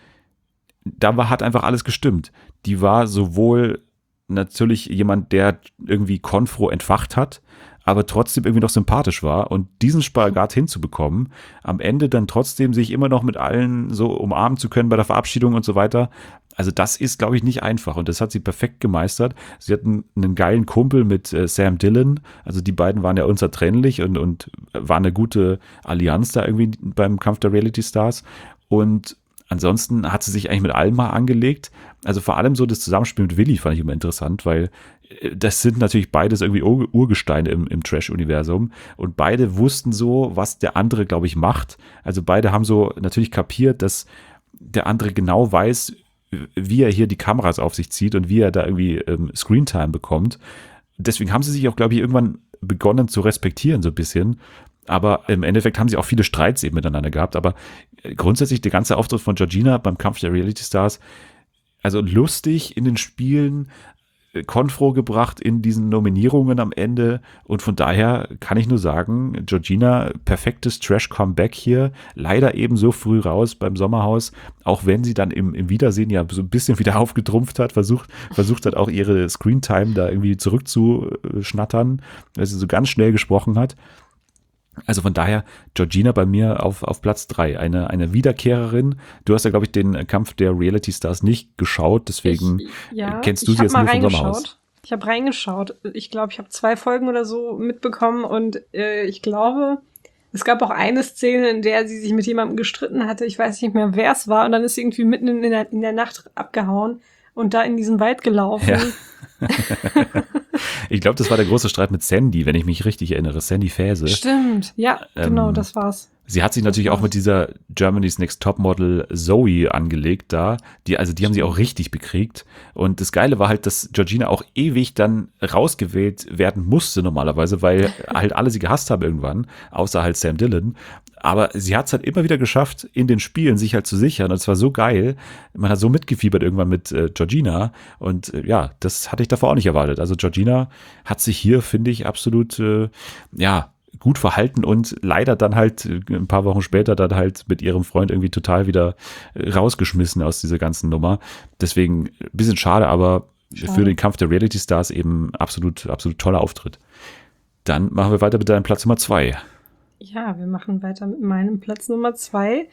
hat einfach alles gestimmt. Die war sowohl natürlich jemand, der irgendwie Konfro entfacht hat, aber trotzdem irgendwie noch sympathisch war und diesen Spagat hinzubekommen, am Ende dann trotzdem sich immer noch mit allen so umarmen zu können bei der Verabschiedung und so weiter. Also das ist, glaube ich, nicht einfach und das hat sie perfekt gemeistert. Sie hatten einen geilen Kumpel mit Sam Dillon, also die beiden waren ja unzertrennlich und war eine gute Allianz da irgendwie beim Kampf der Reality Stars und ansonsten hat sie sich eigentlich mit allem mal angelegt. Also vor allem so das Zusammenspiel mit Willi fand ich immer interessant, weil das sind natürlich beides irgendwie Urgesteine im Trash-Universum und beide wussten so, was der andere, glaube ich, macht. Also beide haben so natürlich kapiert, dass der andere genau weiß, wie er hier die Kameras auf sich zieht und wie er da irgendwie Screentime bekommt. Deswegen haben sie sich auch, glaube ich, irgendwann begonnen zu respektieren so ein bisschen. Aber im Endeffekt haben sie auch viele Streits eben miteinander gehabt. Aber grundsätzlich der ganze Auftritt von Georgina beim Kampf der Reality Stars, also lustig in den Spielen, Konfro gebracht in diesen Nominierungen am Ende. Und von daher kann ich nur sagen, Georgina, perfektes Trash-Comeback hier. Leider eben so früh raus beim Sommerhaus, auch wenn sie dann im Wiedersehen ja so ein bisschen wieder aufgetrumpft hat, versucht hat auch ihre Screentime da irgendwie zurückzuschnattern, weil sie so ganz schnell gesprochen hat. Also von daher, Georgina bei mir auf Platz 3, eine Wiederkehrerin. Du hast ja, glaube ich, den Kampf der Reality Stars nicht geschaut, deswegen kennst du sie jetzt nur vom Sommerhaus. Ich habe reingeschaut. Ich glaube, ich habe 2 Folgen oder so mitbekommen und ich glaube, es gab auch eine Szene, in der sie sich mit jemandem gestritten hatte. Ich weiß nicht mehr, wer es war. Und dann ist sie irgendwie mitten in der Nacht abgehauen und da in diesen Wald gelaufen. Ja. Ich glaube, das war der große Streit mit Sandy, wenn ich mich richtig erinnere. Sandy Faese. Stimmt, ja, genau, das war's. Sie hat sich natürlich auch mit dieser Germany's Next Topmodel Zoe angelegt da. Die haben sie auch richtig bekriegt. Und das Geile war halt, dass Georgina auch ewig dann rausgewählt werden musste normalerweise, weil halt alle sie gehasst haben irgendwann, außer halt Sam Dillon. Aber sie hat es halt immer wieder geschafft, in den Spielen sich halt zu sichern. Und es war so geil. Man hat so mitgefiebert irgendwann mit Georgina. Und das hatte ich davor auch nicht erwartet. Also Georgina hat sich hier, finde ich, absolut, gut verhalten und leider dann halt ein paar Wochen später dann halt mit ihrem Freund irgendwie total wieder rausgeschmissen aus dieser ganzen Nummer. Deswegen ein bisschen schade, aber für den Kampf der Reality Stars eben absolut toller Auftritt. Dann machen wir weiter mit deinem Platz Nummer 2. Ja, wir machen weiter mit meinem Platz Nummer 2.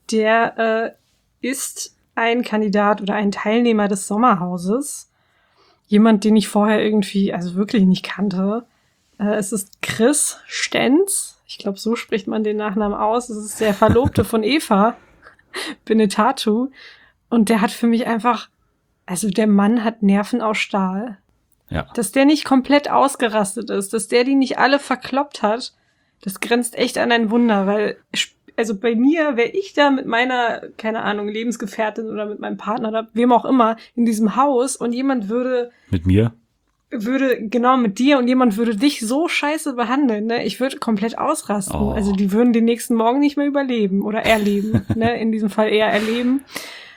Der ist ein Kandidat oder ein Teilnehmer des Sommerhauses. Jemand, den ich vorher irgendwie, also wirklich nicht kannte. Es ist Chris Stenz. Ich glaube, so spricht man den Nachnamen aus. Es ist der Verlobte von Eva Benetatu. Und der hat für mich einfach, also der Mann hat Nerven aus Stahl. Ja. Dass der nicht komplett ausgerastet ist, dass der die nicht alle verkloppt hat, das grenzt echt an ein Wunder, weil, also bei mir wäre ich da mit meiner, keine Ahnung, Lebensgefährtin oder mit meinem Partner oder wem auch immer in diesem Haus und jemand würde mit dir? Genau, mit dir und jemand würde dich so scheiße behandeln, ne? Ich würde komplett ausrasten. Oh. Also die würden den nächsten Morgen nicht mehr überleben oder erleben, ne? In diesem Fall eher erleben.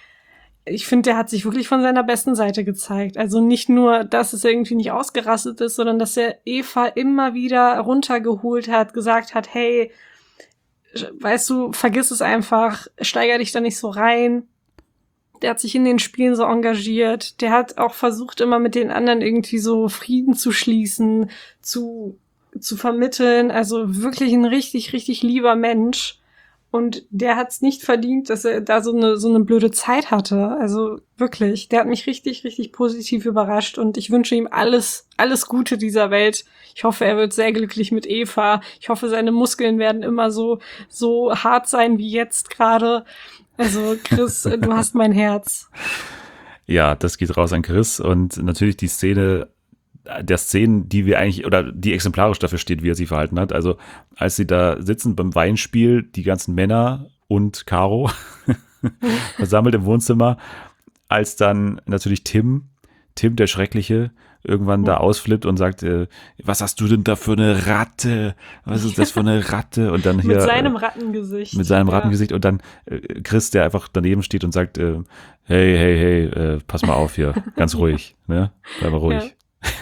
Ich finde, der hat sich wirklich von seiner besten Seite gezeigt. Also nicht nur, dass es irgendwie nicht ausgerastet ist, sondern dass er Eva immer wieder runtergeholt hat, gesagt hat, hey, weißt du, vergiss es einfach, steiger dich da nicht so rein. Der hat sich in den Spielen so engagiert. Der hat auch versucht, immer mit den anderen irgendwie so Frieden zu schließen, zu vermitteln. Also wirklich ein richtig, richtig lieber Mensch. Und der hat es nicht verdient, dass er da so eine blöde Zeit hatte. Also wirklich, der hat mich richtig, richtig positiv überrascht. Und ich wünsche ihm alles Gute dieser Welt. Ich hoffe, er wird sehr glücklich mit Eva. Ich hoffe, seine Muskeln werden immer so hart sein wie jetzt gerade. Also Chris, du hast mein Herz. Ja, das geht raus an Chris und natürlich die Szene der Szenen, die wir eigentlich, oder die exemplarisch dafür steht, wie er sich verhalten hat. Also als sie da sitzen beim Weinspiel, die ganzen Männer und Caro versammelt im Wohnzimmer, als dann natürlich Tim der Schreckliche, irgendwann da ausflippt und sagt, was hast du denn da für eine Ratte? Was ist das für eine Ratte? Und dann hier mit seinem Rattengesicht. Mit seinem Rattengesicht und dann Chris, der einfach daneben steht und sagt, hey, pass mal auf hier, ganz ruhig, ne? Bleib mal ruhig. Ja.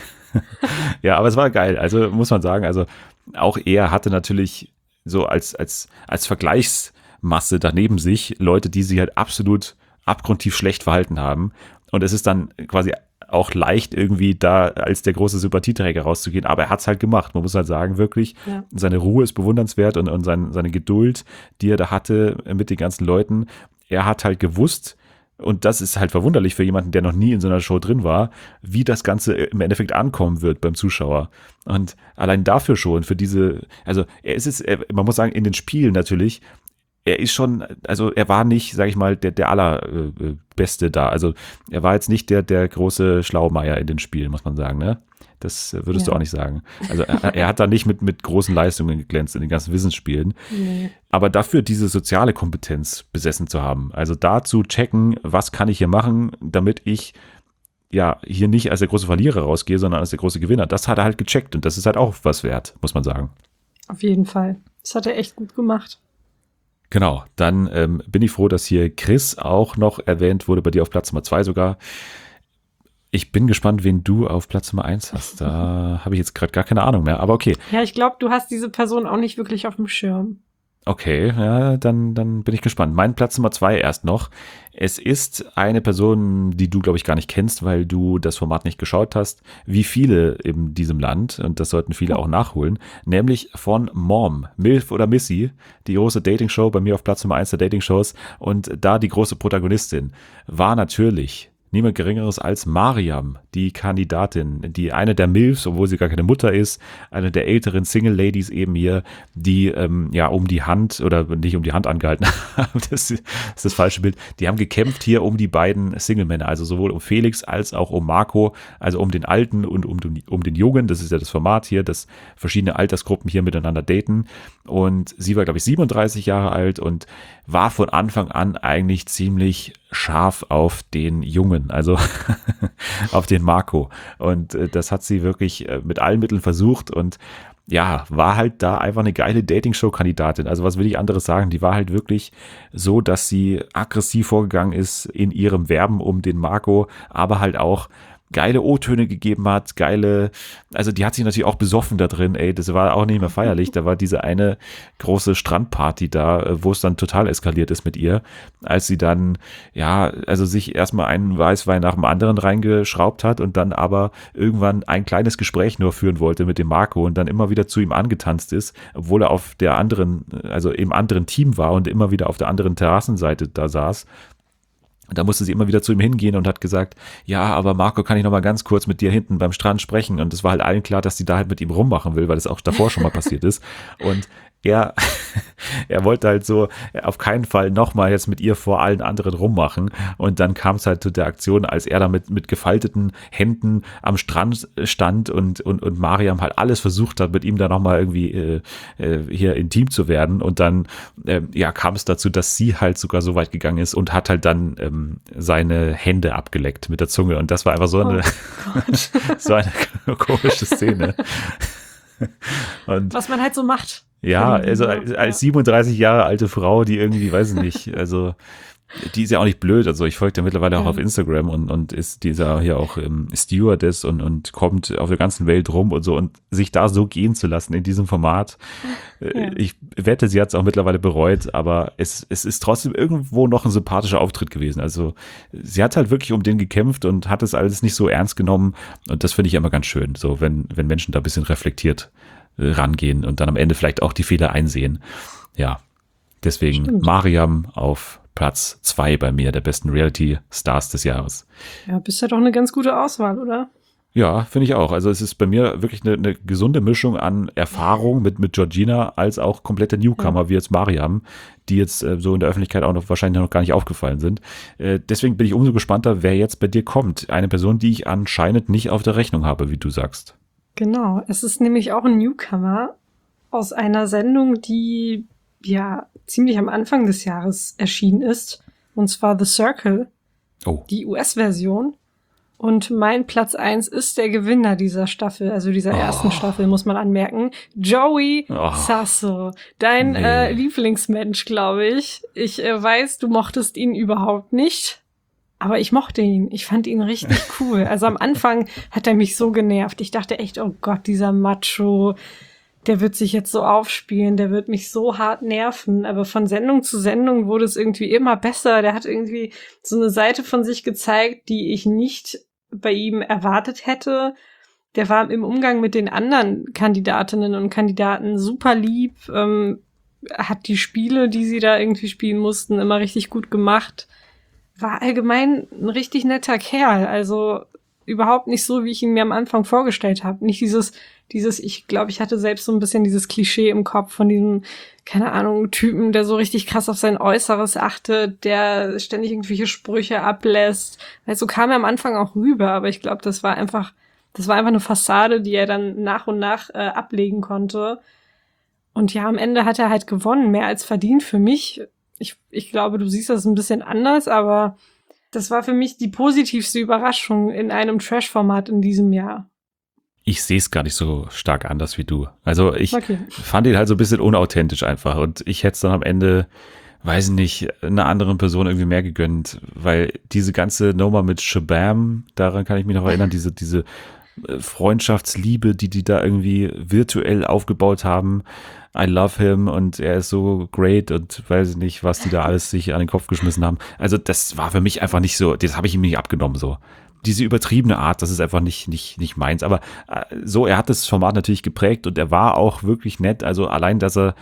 Ja, aber es war geil, also muss man sagen, also auch er hatte natürlich so als Vergleichsmasse daneben sich Leute, die sich halt absolut abgrundtief schlecht verhalten haben und es ist dann quasi auch leicht irgendwie da als der große Sympathieträger rauszugehen, aber er hat es halt gemacht, man muss halt sagen, wirklich, seine Ruhe ist bewundernswert und seine Geduld, die er da hatte mit den ganzen Leuten, er hat halt gewusst, und das ist halt verwunderlich für jemanden, der noch nie in so einer Show drin war, wie das Ganze im Endeffekt ankommen wird beim Zuschauer. Und allein dafür schon, für diese, also er ist es, man muss sagen, in den Spielen natürlich, er ist schon, also er war nicht, sag ich mal, der allerbeste da. Also er war jetzt nicht der große Schlaumeier in den Spielen, muss man sagen, ne? Das würdest du auch nicht sagen. Also er hat da nicht mit großen Leistungen geglänzt in den ganzen Wissensspielen. Nee. Aber dafür diese soziale Kompetenz besessen zu haben. Also da zu checken, was kann ich hier machen, damit ich ja hier nicht als der große Verlierer rausgehe, sondern als der große Gewinner. Das hat er halt gecheckt und das ist halt auch was wert, muss man sagen. Auf jeden Fall. Das hat er echt gut gemacht. Genau, dann bin ich froh, dass hier Chris auch noch erwähnt wurde, bei dir auf Platz Nummer 2 sogar. Ich bin gespannt, wen du auf Platz Nummer 1 hast. Da habe ich jetzt gerade gar keine Ahnung mehr, aber okay. Ja, ich glaube, du hast diese Person auch nicht wirklich auf dem Schirm. Okay, ja, dann bin ich gespannt. Mein Platz Nummer 2 erst noch. Es ist eine Person, die du, glaube ich, gar nicht kennst, weil du das Format nicht geschaut hast, wie viele in diesem Land, und das sollten viele auch nachholen, nämlich von Mom, Milf oder Missy, die große Dating-Show, bei mir auf Platz Nummer 1 der Dating-Shows, und da die große Protagonistin war natürlich niemand Geringeres als Mariam, die Kandidatin, die eine der Milfs, obwohl sie gar keine Mutter ist, eine der älteren Single-Ladies eben hier, die um die Hand, oder nicht um die Hand angehalten haben, das ist das falsche Bild, die haben gekämpft hier um die beiden Single-Männer, also sowohl um Felix als auch um Marco, also um den Alten und um den Jungen, das ist ja das Format hier, dass verschiedene Altersgruppen hier miteinander daten, und sie war, glaube ich, 37 Jahre alt und war von Anfang an eigentlich ziemlich scharf auf den Jungen, also auf den Marco. Und das hat sie wirklich mit allen Mitteln versucht und ja, war halt da einfach eine geile Dating-Show-Kandidatin. Also was will ich anderes sagen? Die war halt wirklich so, dass sie aggressiv vorgegangen ist in ihrem Werben um den Marco, aber halt auch geile O-Töne gegeben hat, also die hat sich natürlich auch besoffen da drin, das war auch nicht mehr feierlich, da war diese eine große Strandparty da, wo es dann total eskaliert ist mit ihr, als sie dann, sich erstmal einen Weißwein nach dem anderen reingeschraubt hat und dann aber irgendwann ein kleines Gespräch nur führen wollte mit dem Marco und dann immer wieder zu ihm angetanzt ist, obwohl er auf der anderen, also im anderen Team war und immer wieder auf der anderen Terrassenseite da saß. Da musste sie immer wieder zu ihm hingehen und hat gesagt, ja, aber Marco, kann ich noch mal ganz kurz mit dir hinten beim Strand sprechen? Und es war halt allen klar, dass sie da halt mit ihm rummachen will, weil das auch davor schon mal passiert ist. Und er wollte halt so auf keinen Fall nochmal jetzt mit ihr vor allen anderen rummachen. Und dann kam es halt zu der Aktion, als er da mit gefalteten Händen am Strand stand und Mariam halt alles versucht hat, mit ihm da nochmal irgendwie hier intim zu werden. Und dann kam es dazu, dass sie halt sogar so weit gegangen ist und hat halt dann seine Hände abgeleckt mit der Zunge. Und das war einfach so eine komische Szene. Und was man halt so macht. Ja, Verlieben, also ja. als 37 Jahre alte Frau, die irgendwie, weiß ich nicht, also die ist ja auch nicht blöd. Also ich folge der mittlerweile auch Ja. auf Instagram und ist dieser hier auch Stewardess und kommt auf der ganzen Welt rum und so und sich da so gehen zu lassen in diesem Format. Ja. Ich wette, sie hat es auch mittlerweile bereut, aber es ist trotzdem irgendwo noch ein sympathischer Auftritt gewesen. Also sie hat halt wirklich um den gekämpft und hat es alles nicht so ernst genommen und das finde ich immer ganz schön, so wenn Menschen da ein bisschen reflektiert rangehen und dann am Ende vielleicht auch die Fehler einsehen. Ja, deswegen Stimmt. Mariam auf Platz 2 bei mir, der besten Reality-Stars des Jahres. Ja, bist ja doch eine ganz gute Auswahl, oder? Ja, finde ich auch. Also es ist bei mir wirklich eine gesunde Mischung an Erfahrung mit Georgina als auch komplette Newcomer wie jetzt Mariam, die jetzt so in der Öffentlichkeit auch noch wahrscheinlich noch gar nicht aufgefallen sind. Deswegen bin ich umso gespannter, wer jetzt bei dir kommt. Eine Person, die ich anscheinend nicht auf der Rechnung habe, wie du sagst. Genau. Es ist nämlich auch ein Newcomer aus einer Sendung, die ja ziemlich am Anfang des Jahres erschienen ist. Und zwar The Circle, Oh, die US-Version. Und mein Platz 1 ist der Gewinner dieser Staffel, also dieser ersten Staffel, muss man anmerken. Joey Sasso, dein Nee. Lieblingsmensch, glaube ich. Ich weiß, du mochtest ihn überhaupt nicht, aber ich mochte ihn. Ich fand ihn richtig cool. Also am Anfang hat er mich so genervt. Ich dachte echt, oh Gott, dieser Macho, der wird sich jetzt so aufspielen, der wird mich so hart nerven. Aber von Sendung zu Sendung wurde es irgendwie immer besser. Der hat irgendwie so eine Seite von sich gezeigt, die ich nicht bei ihm erwartet hätte. Der war im Umgang mit den anderen Kandidatinnen und Kandidaten super lieb, hat die Spiele, die sie da irgendwie spielen mussten, immer richtig gut gemacht. War allgemein ein richtig netter Kerl. Also überhaupt nicht so, wie ich ihn mir am Anfang vorgestellt habe. Nicht dieses, ich glaube, ich hatte selbst so ein bisschen dieses Klischee im Kopf von diesem, keine Ahnung, Typen, der so richtig krass auf sein Äußeres achtet, der ständig irgendwelche Sprüche ablässt. Weil so kam er am Anfang auch rüber, aber ich glaube, das war einfach eine Fassade, die er dann nach und nach ablegen konnte. Und ja, am Ende hat er halt gewonnen, mehr als verdient für mich. Ich glaube, du siehst das ein bisschen anders, aber das war für mich die positivste Überraschung in einem Trash-Format in diesem Jahr. ich sehe es gar nicht so stark anders wie du. Also ich Okay. fand ihn halt so ein bisschen unauthentisch einfach und ich hätte es dann am Ende, weiß nicht, einer anderen Person irgendwie mehr gegönnt, weil diese ganze Nummer mit Shabam, daran kann ich mich noch erinnern, diese Freundschaftsliebe, die da irgendwie virtuell aufgebaut haben. I love him und er ist so great und weiß ich nicht, was die da alles sich an den Kopf geschmissen haben. Also das war für mich einfach nicht so, das habe ich ihm nicht abgenommen so. Diese übertriebene Art, das ist einfach nicht meins. Aber so, er hat das Format natürlich geprägt und er war auch wirklich nett. Also allein, dass er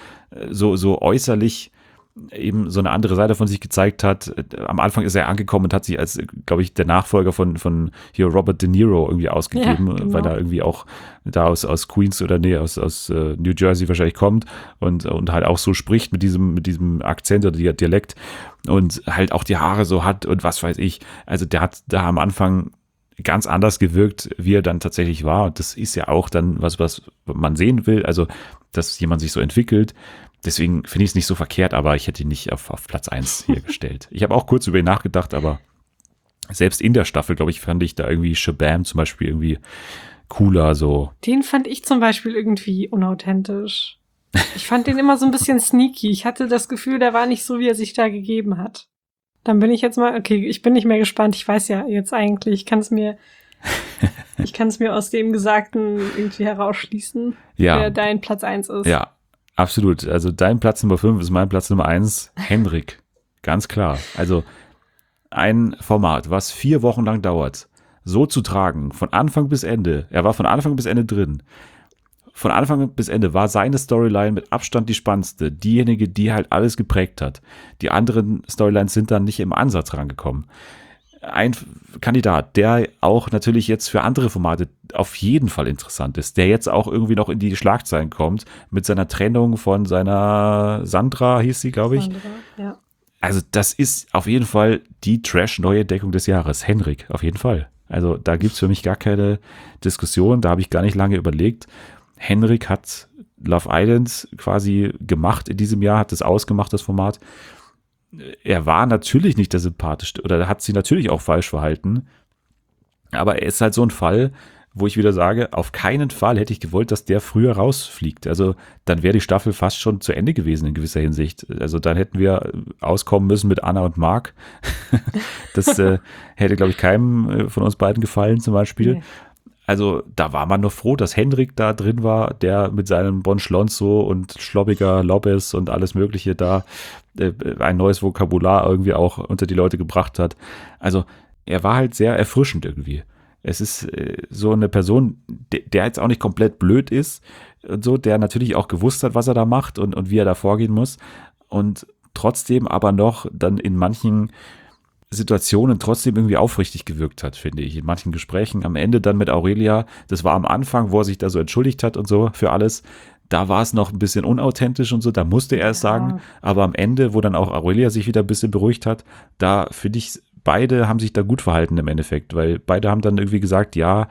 so äußerlich eben so eine andere Seite von sich gezeigt hat. Am Anfang ist er angekommen und hat sich als, glaube ich, der Nachfolger von hier Robert De Niro irgendwie ausgegeben, Ja, genau. weil er irgendwie auch da aus Queens oder nee, aus New Jersey wahrscheinlich kommt und halt auch so spricht mit diesem Akzent oder Dialekt und halt auch die Haare so hat und was weiß ich. Also der hat da am Anfang ganz anders gewirkt, wie er dann tatsächlich war. Und das ist ja auch dann was man sehen will, also dass jemand sich so entwickelt. Deswegen finde ich es nicht so verkehrt, aber ich hätte ihn nicht auf Platz 1 hier gestellt. Ich habe auch kurz über ihn nachgedacht, aber selbst in der Staffel, glaube ich, fand ich da irgendwie Shabam zum Beispiel irgendwie cooler so. Den fand ich zum Beispiel irgendwie unauthentisch. Ich fand den immer so ein bisschen sneaky. Ich hatte das Gefühl, der war nicht so, wie er sich da gegeben hat. Dann bin ich jetzt mal, okay, ich bin nicht mehr gespannt. Ich weiß ja jetzt eigentlich, ich kann es mir aus dem Gesagten irgendwie herausschließen, Ja. wer dein Platz 1 ist. Ja, absolut. Also dein Platz Nummer 5 ist mein Platz Nummer 1. Henrik. Ganz klar. Also ein Format, was 4 Wochen lang dauert, so zu tragen, von Anfang bis Ende. Er war von Anfang bis Ende drin. Von Anfang bis Ende war seine Storyline mit Abstand die spannendste. Diejenige, die halt alles geprägt hat. Die anderen Storylines sind dann nicht im Ansatz rangekommen. Ein Kandidat, der auch natürlich jetzt für andere Formate auf jeden Fall interessant ist, der jetzt auch irgendwie noch in die Schlagzeilen kommt, mit seiner Trennung von seiner Sandra, hieß sie, glaube ich. Sandra, ja. Also das ist auf jeden Fall die Trash-Neuentdeckung des Jahres. Henrik, auf jeden Fall. Also da gibt's für mich gar keine Diskussion, da habe ich gar nicht lange überlegt. Henrik hat Love Island quasi gemacht in diesem Jahr, hat das ausgemacht, das Format. Er war natürlich nicht der sympathischste oder hat sich natürlich auch falsch verhalten. Aber er ist halt so ein Fall, wo ich wieder sage, auf keinen Fall hätte ich gewollt, dass der früher rausfliegt. Also dann wäre die Staffel fast schon zu Ende gewesen in gewisser Hinsicht. Also dann hätten wir auskommen müssen mit Anna und Mark. Das hätte, glaube ich, keinem von uns beiden gefallen zum Beispiel. Nee. Also da war man noch froh, dass Hendrik da drin war, der mit seinem Bon Schlonzo und Schlobbiger Lopez und alles Mögliche da ein neues Vokabular irgendwie auch unter die Leute gebracht hat. Also er war halt sehr erfrischend irgendwie. Es ist so eine Person, der jetzt auch nicht komplett blöd ist und so, der natürlich auch gewusst hat, was er da macht und wie er da vorgehen muss und trotzdem aber noch dann in manchen Situationen trotzdem irgendwie aufrichtig gewirkt hat, finde ich. In manchen Gesprächen am Ende dann mit Aurelia, das war am Anfang, wo er sich da so entschuldigt hat und so für alles, da war es noch ein bisschen unauthentisch und so, da musste er es sagen, aber am Ende, wo dann auch Aurelia sich wieder ein bisschen beruhigt hat, da finde ich, beide haben sich da gut verhalten im Endeffekt, weil beide haben dann irgendwie gesagt, ja,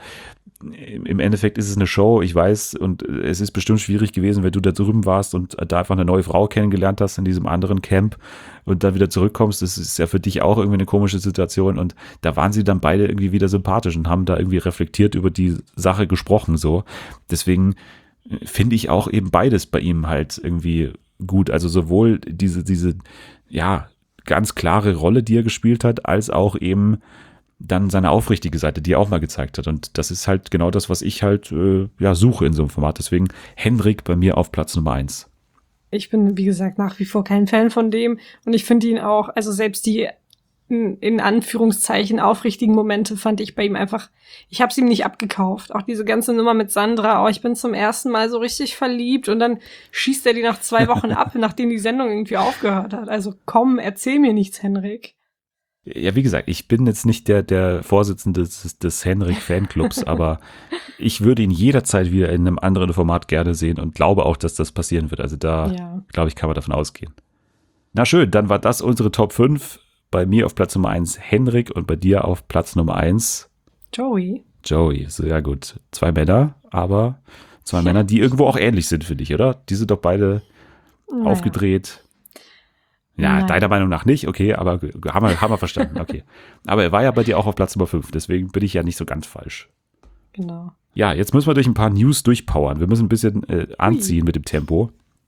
im Endeffekt ist es eine Show, ich weiß, und es ist bestimmt schwierig gewesen, wenn du da drüben warst und da einfach eine neue Frau kennengelernt hast in diesem anderen Camp und dann wieder zurückkommst, das ist ja für dich auch irgendwie eine komische Situation und da waren sie dann beide irgendwie wieder sympathisch und haben da irgendwie reflektiert über die Sache gesprochen, so. Deswegen finde ich auch eben beides bei ihm halt irgendwie gut, also sowohl diese, ja, ganz klare Rolle, die er gespielt hat, als auch eben dann seine aufrichtige Seite, die er auch mal gezeigt hat. Und das ist halt genau das, was ich halt suche in so einem Format. Deswegen Hendrik bei mir auf Platz Nummer 1. Ich bin, wie gesagt, nach wie vor kein Fan von dem. Und ich finde ihn auch, also selbst die in Anführungszeichen aufrichtigen Momente fand ich bei ihm einfach, ich habe es ihm nicht abgekauft. Auch diese ganze Nummer mit Sandra, ich bin zum ersten Mal so richtig verliebt und dann schießt er die nach 2 Wochen ab, nachdem die Sendung irgendwie aufgehört hat. Also komm, erzähl mir nichts, Henrik. Ja, wie gesagt, ich bin jetzt nicht der Vorsitzende des Henrik-Fanclubs, aber ich würde ihn jederzeit wieder in einem anderen Format gerne sehen und glaube auch, dass das passieren wird. Also da, glaube ich, kann man davon ausgehen. Na schön, dann war das unsere Top 5. Bei mir auf Platz Nummer 1 Henrik und bei dir auf Platz Nummer 1 Joey, so ja gut. 2 Männer, aber 2 Männer, die irgendwo auch ähnlich sind für dich, oder? Die sind doch beide aufgedreht. Ja, Nein. deiner Meinung nach nicht, okay, aber haben wir verstanden, okay. Aber er war ja bei dir auch auf Platz Nummer 5, deswegen bin ich ja nicht so ganz falsch. Genau. Ja, jetzt müssen wir durch ein paar News durchpowern. Wir müssen ein bisschen anziehen mit dem Tempo.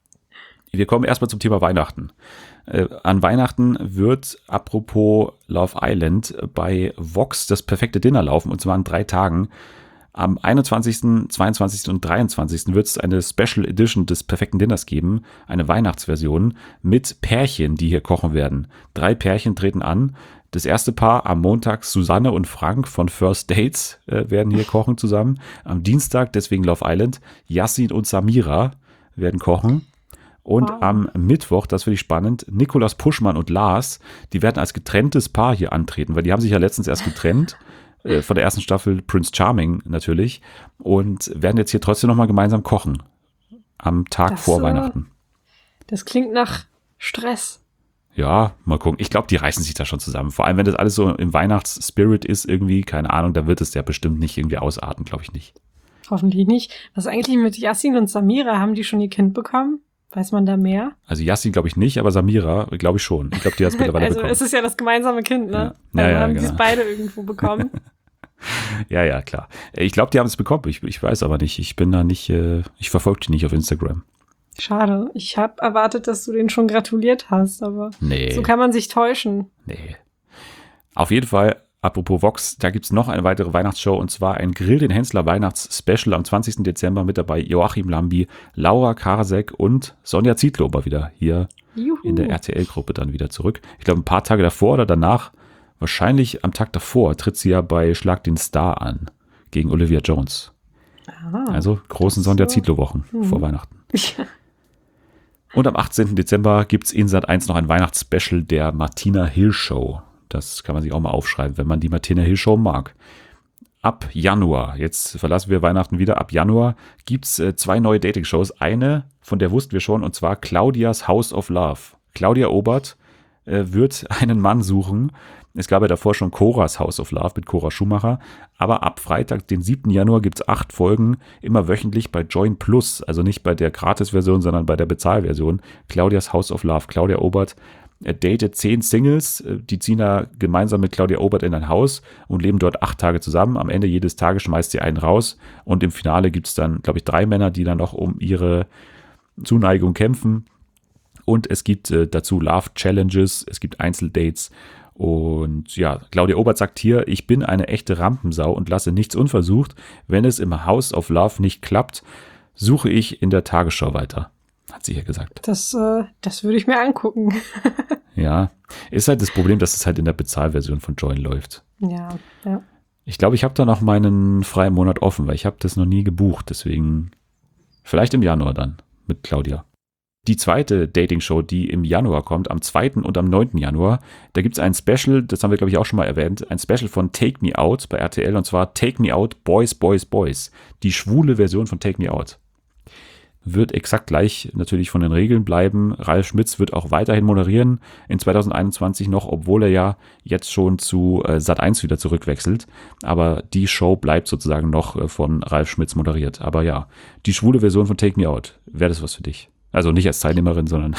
Wir kommen erstmal zum Thema Weihnachten. An Weihnachten wird, apropos Love Island, bei Vox das perfekte Dinner laufen, und zwar an 3 Tagen. Am 21., 22. und 23. wird es eine Special Edition des perfekten Dinners geben, eine Weihnachtsversion mit Pärchen, die hier kochen werden. 3 Pärchen treten an. Das erste Paar am Montag, Susanne und Frank von First Dates werden hier kochen zusammen. Am Dienstag, deswegen Love Island, Yassin und Samira werden kochen. Und am Mittwoch, das finde ich spannend, Nikolaus Puschmann und Lars, die werden als getrenntes Paar hier antreten, weil die haben sich ja letztens erst getrennt, von der ersten Staffel Prince Charming natürlich, und werden jetzt hier trotzdem nochmal gemeinsam kochen, am Tag vor Weihnachten. Das klingt nach Stress. Ja, mal gucken. Ich glaube, die reißen sich da schon zusammen. Vor allem, wenn das alles so im Weihnachtsspirit ist irgendwie, keine Ahnung, da wird es ja bestimmt nicht irgendwie ausarten, glaube ich nicht. Hoffentlich nicht. Was eigentlich mit Yassin und Samira? Haben die schon ihr Kind bekommen? Weiß man da mehr? Also Yassin glaube ich nicht, aber Samira glaube ich schon. Ich glaube, die hat es mittlerweile bekommen. Also es ist ja das gemeinsame Kind, ne? Ja. Also haben genau. die es beide irgendwo bekommen. Ja, klar. Ich glaube, die haben es bekommen. Ich weiß aber nicht. Ich bin da nicht, ich verfolge die nicht auf Instagram. Schade. Ich habe erwartet, dass du denen schon gratuliert hast, aber so kann man sich täuschen. Nee. Auf jeden Fall, apropos Vox, da gibt es noch eine weitere Weihnachtsshow, und zwar ein Grill den Hensler Weihnachts-Special am 20. Dezember mit dabei Joachim Lambi, Laura Karasek und Sonja Zietlober wieder hier in der RTL-Gruppe dann wieder zurück. Ich glaube, ein paar Tage davor oder danach, wahrscheinlich am Tag davor, tritt sie ja bei Schlag den Star an gegen Olivia Jones. Also großen Sonja Zietlow-Wochen vor Weihnachten. Und am 18. Dezember gibt es in Sat.1 noch ein Weihnachtsspecial der Martina Hill Show. Das kann man sich auch mal aufschreiben, wenn man die Martina Hill Show mag. Ab Januar, jetzt verlassen wir Weihnachten wieder, ab Januar gibt es 2 neue Dating-Shows. Eine, von der wussten wir schon, und zwar Claudias House of Love. Claudia Obert wird einen Mann suchen. Es gab ja davor schon Coras House of Love mit Cora Schumacher. Aber ab Freitag, den 7. Januar, gibt es 8 Folgen, immer wöchentlich bei Join Plus. Also nicht bei der Gratis-Version, sondern bei der Bezahlversion. Claudias House of Love. Claudia Obert Er datet 10 Singles, die ziehen da gemeinsam mit Claudia Obert in ein Haus und leben dort 8 Tage zusammen. Am Ende jedes Tages schmeißt sie einen raus und im Finale gibt es dann, glaube ich, 3 Männer, die dann noch um ihre Zuneigung kämpfen. Und es gibt dazu Love Challenges, es gibt Einzeldates. Und ja, Claudia Obert sagt hier, ich bin eine echte Rampensau und lasse nichts unversucht. Wenn es im House of Love nicht klappt, suche ich in der Tagesschau weiter, hat sie hier gesagt. Das würde ich mir angucken. Ja, ist halt das Problem, dass es halt in der Bezahlversion von Join läuft. Ja. Ich glaube, ich habe da noch meinen freien Monat offen, weil ich habe das noch nie gebucht. Deswegen vielleicht im Januar dann mit Claudia. Die zweite Dating-Show, die im Januar kommt, am 2. und am 9. Januar, da gibt es ein Special, das haben wir, glaube ich, auch schon mal erwähnt, ein Special von Take Me Out bei RTL, und zwar Take Me Out Boys, Boys, Boys. Die schwule Version von Take Me Out. Wird exakt gleich natürlich von den Regeln bleiben. Ralf Schmitz wird auch weiterhin moderieren in 2021 noch, obwohl er ja jetzt schon zu Sat.1 wieder zurückwechselt. Aber die Show bleibt sozusagen noch von Ralf Schmitz moderiert. Aber ja, die schwule Version von Take Me Out, wäre das was für dich? Also nicht als Teilnehmerin, sondern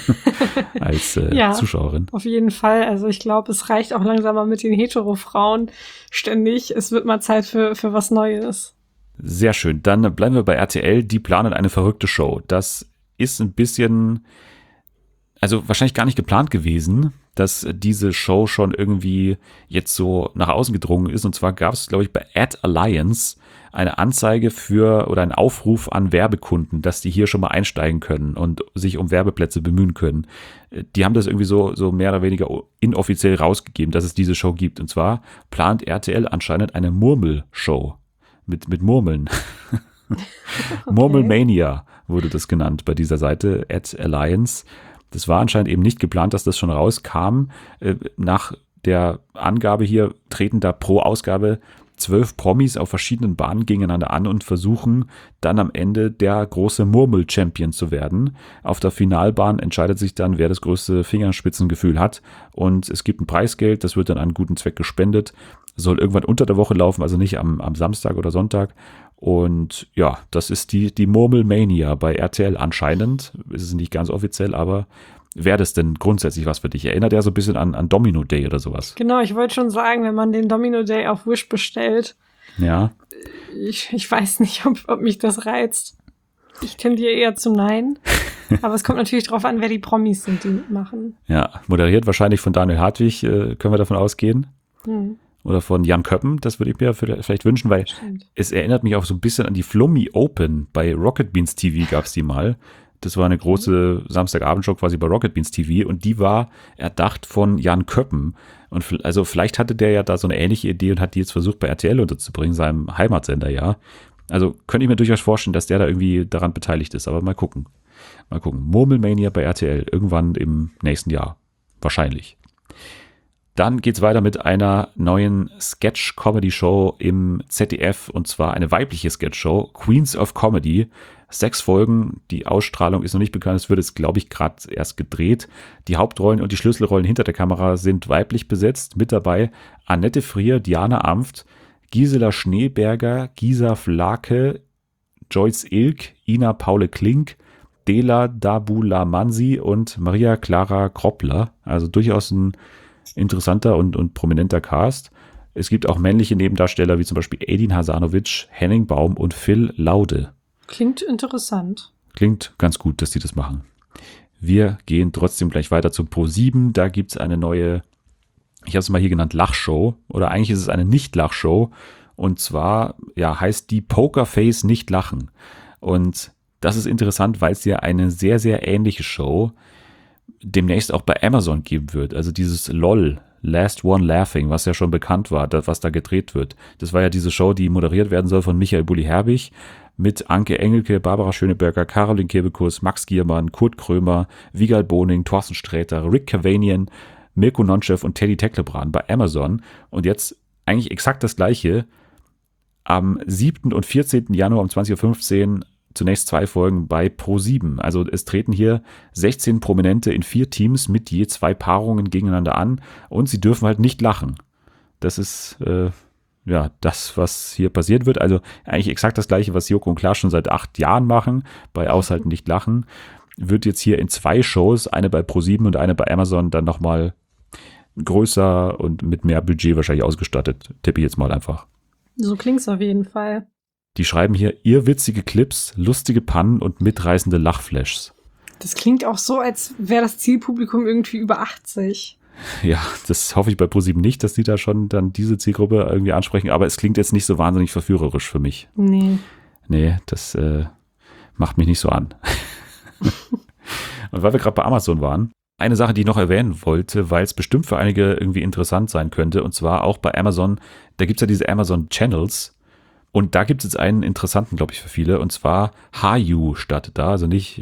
als Zuschauerin. Auf jeden Fall. Also ich glaube, es reicht auch langsam mal mit den Hetero-Frauen ständig. Es wird mal Zeit für was Neues. Sehr schön. Dann bleiben wir bei RTL. Die planen eine verrückte Show. Das ist ein bisschen, also wahrscheinlich gar nicht geplant gewesen, dass diese Show schon irgendwie jetzt so nach außen gedrungen ist. Und zwar gab es, glaube ich, bei Ad Alliance eine Anzeige für oder einen Aufruf an Werbekunden, dass die hier schon mal einsteigen können und sich um Werbeplätze bemühen können. Die haben das irgendwie so mehr oder weniger inoffiziell rausgegeben, dass es diese Show gibt. Und zwar plant RTL anscheinend eine Murmelshow mit Murmeln. Okay. Murmelmania wurde das genannt bei dieser Seite, Ad Alliance. Das war anscheinend eben nicht geplant, dass das schon rauskam. Nach der Angabe hier treten da pro Ausgabe 12 Promis auf verschiedenen Bahnen gegeneinander an und versuchen dann am Ende der große Murmel-Champion zu werden. Auf der Finalbahn entscheidet sich dann, wer das größte Fingerspitzengefühl hat. Und es gibt ein Preisgeld, das wird dann an einen guten Zweck gespendet. Soll irgendwann unter der Woche laufen, also nicht am Samstag oder Sonntag. Und ja, das ist die Murmelmania bei RTL anscheinend. Ist es nicht ganz offiziell, aber wäre das denn grundsätzlich was für dich? Erinnert ja so ein bisschen an Domino Day oder sowas. Genau, ich wollte schon sagen, wenn man den Domino Day auf Wish bestellt. Ja. Ich weiß nicht, ob mich das reizt. Ich tendiere eher zu Nein. Aber es kommt natürlich drauf an, wer die Promis sind, die mitmachen. Ja, moderiert wahrscheinlich von Daniel Hartwig, können wir davon ausgehen. Oder von Jan Köppen, das würde ich mir vielleicht wünschen, weil es erinnert mich auch so ein bisschen an die Flummi Open. Bei Rocket Beans TV gab es die mal. Das war eine große Samstagabendshow quasi bei Rocket Beans TV und die war erdacht von Jan Köppen. Und also vielleicht hatte der ja da so eine ähnliche Idee und hat die jetzt versucht bei RTL unterzubringen, seinem Heimatsender, ja. Also könnte ich mir durchaus vorstellen, dass der da irgendwie daran beteiligt ist, aber mal gucken. Murmelmania bei RTL, irgendwann im nächsten Jahr. Wahrscheinlich. Dann geht's weiter mit einer neuen Sketch-Comedy-Show im ZDF und zwar eine weibliche Sketch-Show, Queens of Comedy. 6 Folgen, die Ausstrahlung ist noch nicht bekannt, es wird jetzt, glaube ich, gerade erst gedreht. Die Hauptrollen und die Schlüsselrollen hinter der Kamera sind weiblich besetzt. Mit dabei Annette Frier, Diana Amft, Gisela Schneeberger, Gisa Flake, Joyce Ilk, Ina Paule Klink, Dela Dabulamansi und Maria Clara Kroppler. Also durchaus ein interessanter und prominenter Cast. Es gibt auch männliche Nebendarsteller wie zum Beispiel Edin Hasanovic, Henning Baum und Phil Laude. Klingt interessant. Klingt ganz gut, dass die das machen. Wir gehen trotzdem gleich weiter zum Pro7. Da gibt es eine neue, ich habe es mal hier genannt, Lachshow. Oder eigentlich ist es eine Nicht-Lachshow. Und zwar heißt die Pokerface Nicht Lachen. Und das ist interessant, weil es ja eine sehr, sehr ähnliche Show demnächst auch bei Amazon geben wird. Also dieses LOL, Last One Laughing, was ja schon bekannt war, was da gedreht wird. Das war ja diese Show, die moderiert werden soll von Michael Bulli-Herbig mit Anke Engelke, Barbara Schöneberger, Caroline Kebekus, Max Giermann, Kurt Krömer, Wiegald Boning, Thorsten Sträter, Rick Cavanian, Mirko Nonchev und Teddy Tecklebrand bei Amazon. Und jetzt eigentlich exakt das Gleiche. Am 7. und 14. Januar um 20.15 Uhr zunächst 2 Folgen bei Pro7. Also es treten hier 16 Prominente in 4 Teams mit je 2 Paarungen gegeneinander an und sie dürfen halt nicht lachen. Das ist das, was hier passiert wird. Also eigentlich exakt das Gleiche, was Joko und Klaas schon seit 8 Jahren machen, bei Aushalten nicht lachen. wird jetzt hier in 2 Shows, eine bei ProSieben und eine bei Amazon, dann nochmal größer und mit mehr Budget wahrscheinlich ausgestattet. Tippe ich jetzt mal einfach. So klingt's auf jeden Fall. Die schreiben hier irrwitzige Clips, lustige Pannen und mitreißende Lachflashs. Das klingt auch so, als wäre das Zielpublikum irgendwie über 80. Ja, das hoffe ich bei ProSieben nicht, dass die da schon dann diese Zielgruppe irgendwie ansprechen, aber es klingt jetzt nicht so wahnsinnig verführerisch für mich. Nee. Nee, das macht mich nicht so an. Und weil wir gerade bei Amazon waren, eine Sache, die ich noch erwähnen wollte, weil es bestimmt für einige irgendwie interessant sein könnte, und zwar auch bei Amazon, da gibt es ja diese Amazon Channels und da gibt es jetzt einen interessanten, glaube ich, für viele, und zwar Hayu startet da, also nicht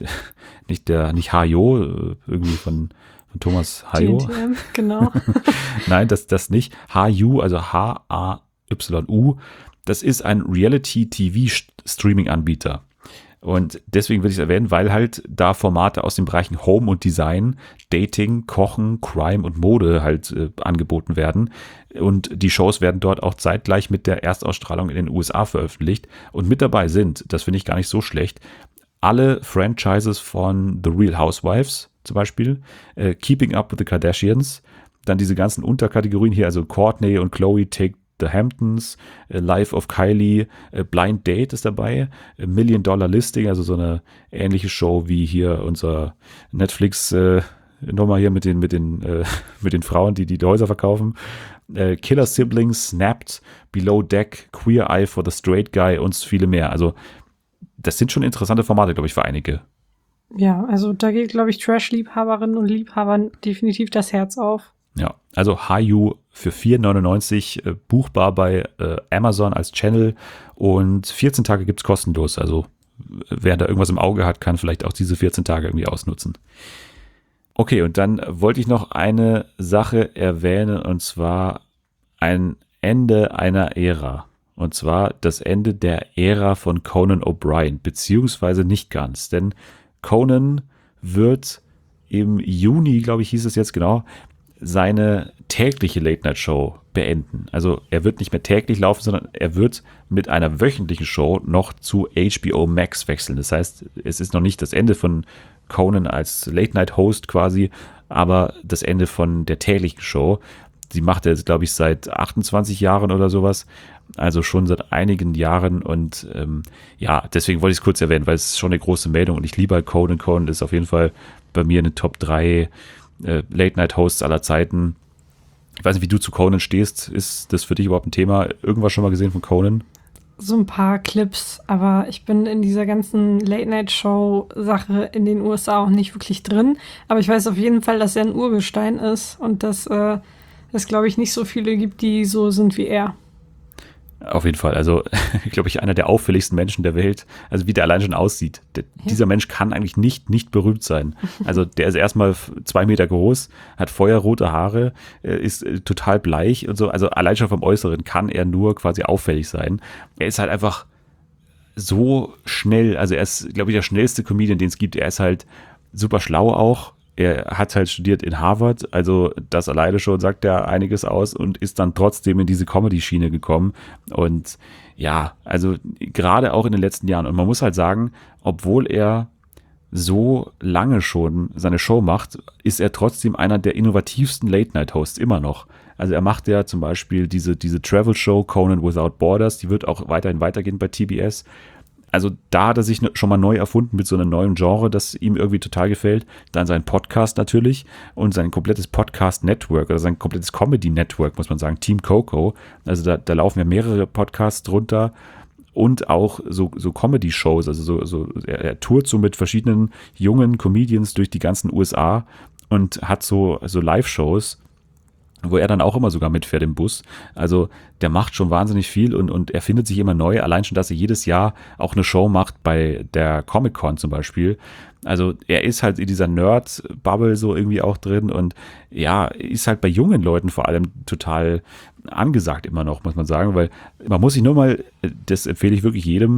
Hayo, irgendwie von Thomas Hayo. GNTM, genau. Nein, das nicht. Hayu, also H-A-Y-U, das ist ein Reality-TV-Streaming-Anbieter. Und deswegen will ich es erwähnen, weil halt da Formate aus den Bereichen Home und Design, Dating, Kochen, Crime und Mode halt angeboten werden. Und die Shows werden dort auch zeitgleich mit der Erstausstrahlung in den USA veröffentlicht. Und mit dabei sind, das finde ich gar nicht so schlecht, alle Franchises von The Real Housewives zum Beispiel, Keeping Up with the Kardashians, dann diese ganzen Unterkategorien hier, also Courtney und Chloe Take The Hamptons, Life of Kylie, Blind Date ist dabei, Million Dollar Listing, also so eine ähnliche Show wie hier unser Netflix nochmal hier mit den Frauen, die Häuser verkaufen, Killer Siblings, Snapped, Below Deck, Queer Eye for the Straight Guy und viele mehr. Also das sind schon interessante Formate, glaube ich, für einige. Ja, also da geht, glaube ich, Trash-Liebhaberinnen und Liebhabern definitiv das Herz auf. Ja, also Hayu für 4,99 buchbar bei Amazon als Channel und 14 Tage gibt es kostenlos. Also wer da irgendwas im Auge hat, kann vielleicht auch diese 14 Tage irgendwie ausnutzen. Okay, und dann wollte ich noch eine Sache erwähnen, und zwar ein Ende einer Ära. Und zwar das Ende der Ära von Conan O'Brien, beziehungsweise nicht ganz. Denn Conan wird im Juni, glaube ich, hieß es jetzt genau, seine tägliche Late-Night-Show beenden. Also er wird nicht mehr täglich laufen, sondern er wird mit einer wöchentlichen Show noch zu HBO Max wechseln. Das heißt, es ist noch nicht das Ende von Conan als Late-Night-Host quasi, aber das Ende von der täglichen Show. Die macht er jetzt, glaube ich, seit 28 Jahren oder sowas. Also schon seit einigen Jahren und ja, deswegen wollte ich es kurz erwähnen, weil es ist schon eine große Meldung und ich liebe halt Conan. Conan ist auf jeden Fall bei mir in den Top 3 Late-Night-Hosts aller Zeiten. Ich weiß nicht, wie du zu Conan stehst. Ist das für dich überhaupt ein Thema? Irgendwas schon mal gesehen von Conan? So ein paar Clips, aber ich bin in dieser ganzen Late-Night-Show-Sache in den USA auch nicht wirklich drin. Aber ich weiß auf jeden Fall, dass er ein Urgestein ist und dass es, glaube ich, nicht so viele gibt, die so sind wie er. Auf jeden Fall. Also, glaube ich, einer der auffälligsten Menschen der Welt. Also, wie der allein schon aussieht. Dieser Mensch kann eigentlich nicht berühmt sein. Also, der ist erstmal 2 Meter groß, hat feuerrote Haare, ist total bleich und so. Also, allein schon vom Äußeren kann er nur quasi auffällig sein. Er ist halt einfach so schnell. Also, er ist, glaube ich, der schnellste Comedian, den es gibt. Er ist halt super schlau auch. Er hat halt studiert in Harvard, also das alleine schon sagt ja einiges aus und ist dann trotzdem in diese Comedy-Schiene gekommen. Und ja, also gerade auch in den letzten Jahren. Und man muss halt sagen, obwohl er so lange schon seine Show macht, ist er trotzdem einer der innovativsten Late-Night-Hosts immer noch. Also er macht ja zum Beispiel diese Travel-Show Conan Without Borders, die wird auch weiterhin weitergehen bei TBS. Also da hat er sich schon mal neu erfunden mit so einem neuen Genre, das ihm irgendwie total gefällt. Dann sein Podcast natürlich und sein komplettes Podcast-Network oder sein komplettes Comedy-Network, muss man sagen, Team Coco. Also da laufen ja mehrere Podcasts drunter und auch so Comedy-Shows. Also er tourt so mit verschiedenen jungen Comedians durch die ganzen USA und hat so Live-Shows, wo er dann auch immer sogar mitfährt im Bus. Also der macht schon wahnsinnig viel und er findet sich immer neu. Allein schon, dass er jedes Jahr auch eine Show macht bei der Comic-Con zum Beispiel. Also er ist halt in dieser Nerd-Bubble so irgendwie auch drin und ja, ist halt bei jungen Leuten vor allem total angesagt immer noch, muss man sagen, weil man muss sich nur mal, das empfehle ich wirklich jedem,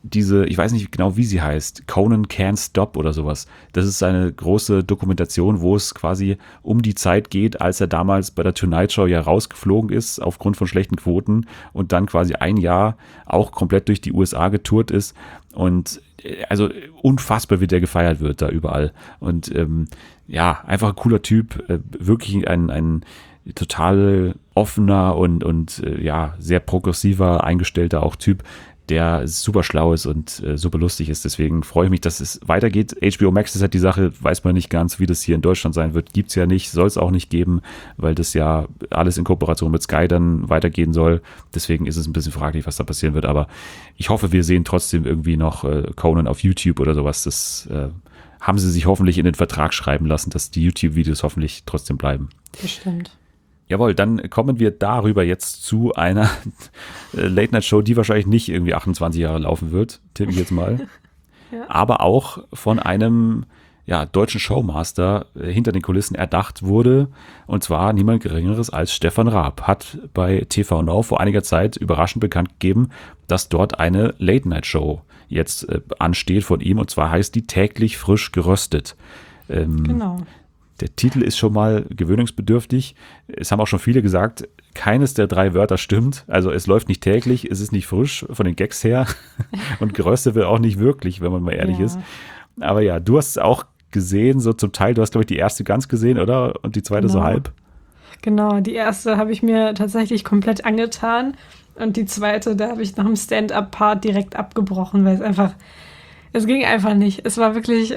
diese, ich weiß nicht genau, wie sie heißt, Conan Can't Stop oder sowas. Das ist eine große Dokumentation, wo es quasi um die Zeit geht, als er damals bei der Tonight Show ja rausgeflogen ist, aufgrund von schlechten Quoten und dann quasi ein Jahr auch komplett durch die USA getourt ist und also unfassbar, wie der gefeiert wird da überall. Und ja, einfach ein cooler Typ, wirklich ein total offener und ja, sehr progressiver, eingestellter auch Typ, der super schlau ist und super lustig ist. Deswegen freue ich mich, dass es weitergeht. HBO Max ist halt die Sache, weiß man nicht ganz, wie das hier in Deutschland sein wird. Gibt's ja nicht, soll es auch nicht geben, weil das ja alles in Kooperation mit Sky dann weitergehen soll. Deswegen ist es ein bisschen fraglich, was da passieren wird. Aber ich hoffe, wir sehen trotzdem irgendwie noch Conan auf YouTube oder sowas. Das haben sie sich hoffentlich in den Vertrag schreiben lassen, dass die YouTube-Videos hoffentlich trotzdem bleiben. Bestimmt. Jawohl, dann kommen wir darüber jetzt zu einer Late-Night-Show, die wahrscheinlich nicht irgendwie 28 Jahre laufen wird, tippe ich jetzt mal. Ja. Aber auch von einem deutschen Showmaster hinter den Kulissen erdacht wurde. Und zwar niemand Geringeres als Stefan Raab. Hat bei TV Now vor einiger Zeit überraschend bekannt gegeben, dass dort eine Late-Night-Show jetzt ansteht von ihm. Und zwar heißt die täglich frisch geröstet. Genau. Der Titel ist schon mal gewöhnungsbedürftig. Es haben auch schon viele gesagt, keines der 3 Wörter stimmt. Also es läuft nicht täglich, es ist nicht frisch von den Gags her und geröstet wird auch nicht wirklich, wenn man mal ehrlich ist. Aber ja, du hast es auch gesehen, so zum Teil. Du hast, glaube ich, die erste ganz gesehen, oder? Und die zweite so halb? Genau, die erste habe ich mir tatsächlich komplett angetan und die zweite, da habe ich nach dem Stand-Up-Part direkt abgebrochen, weil es ging einfach nicht. Es war wirklich,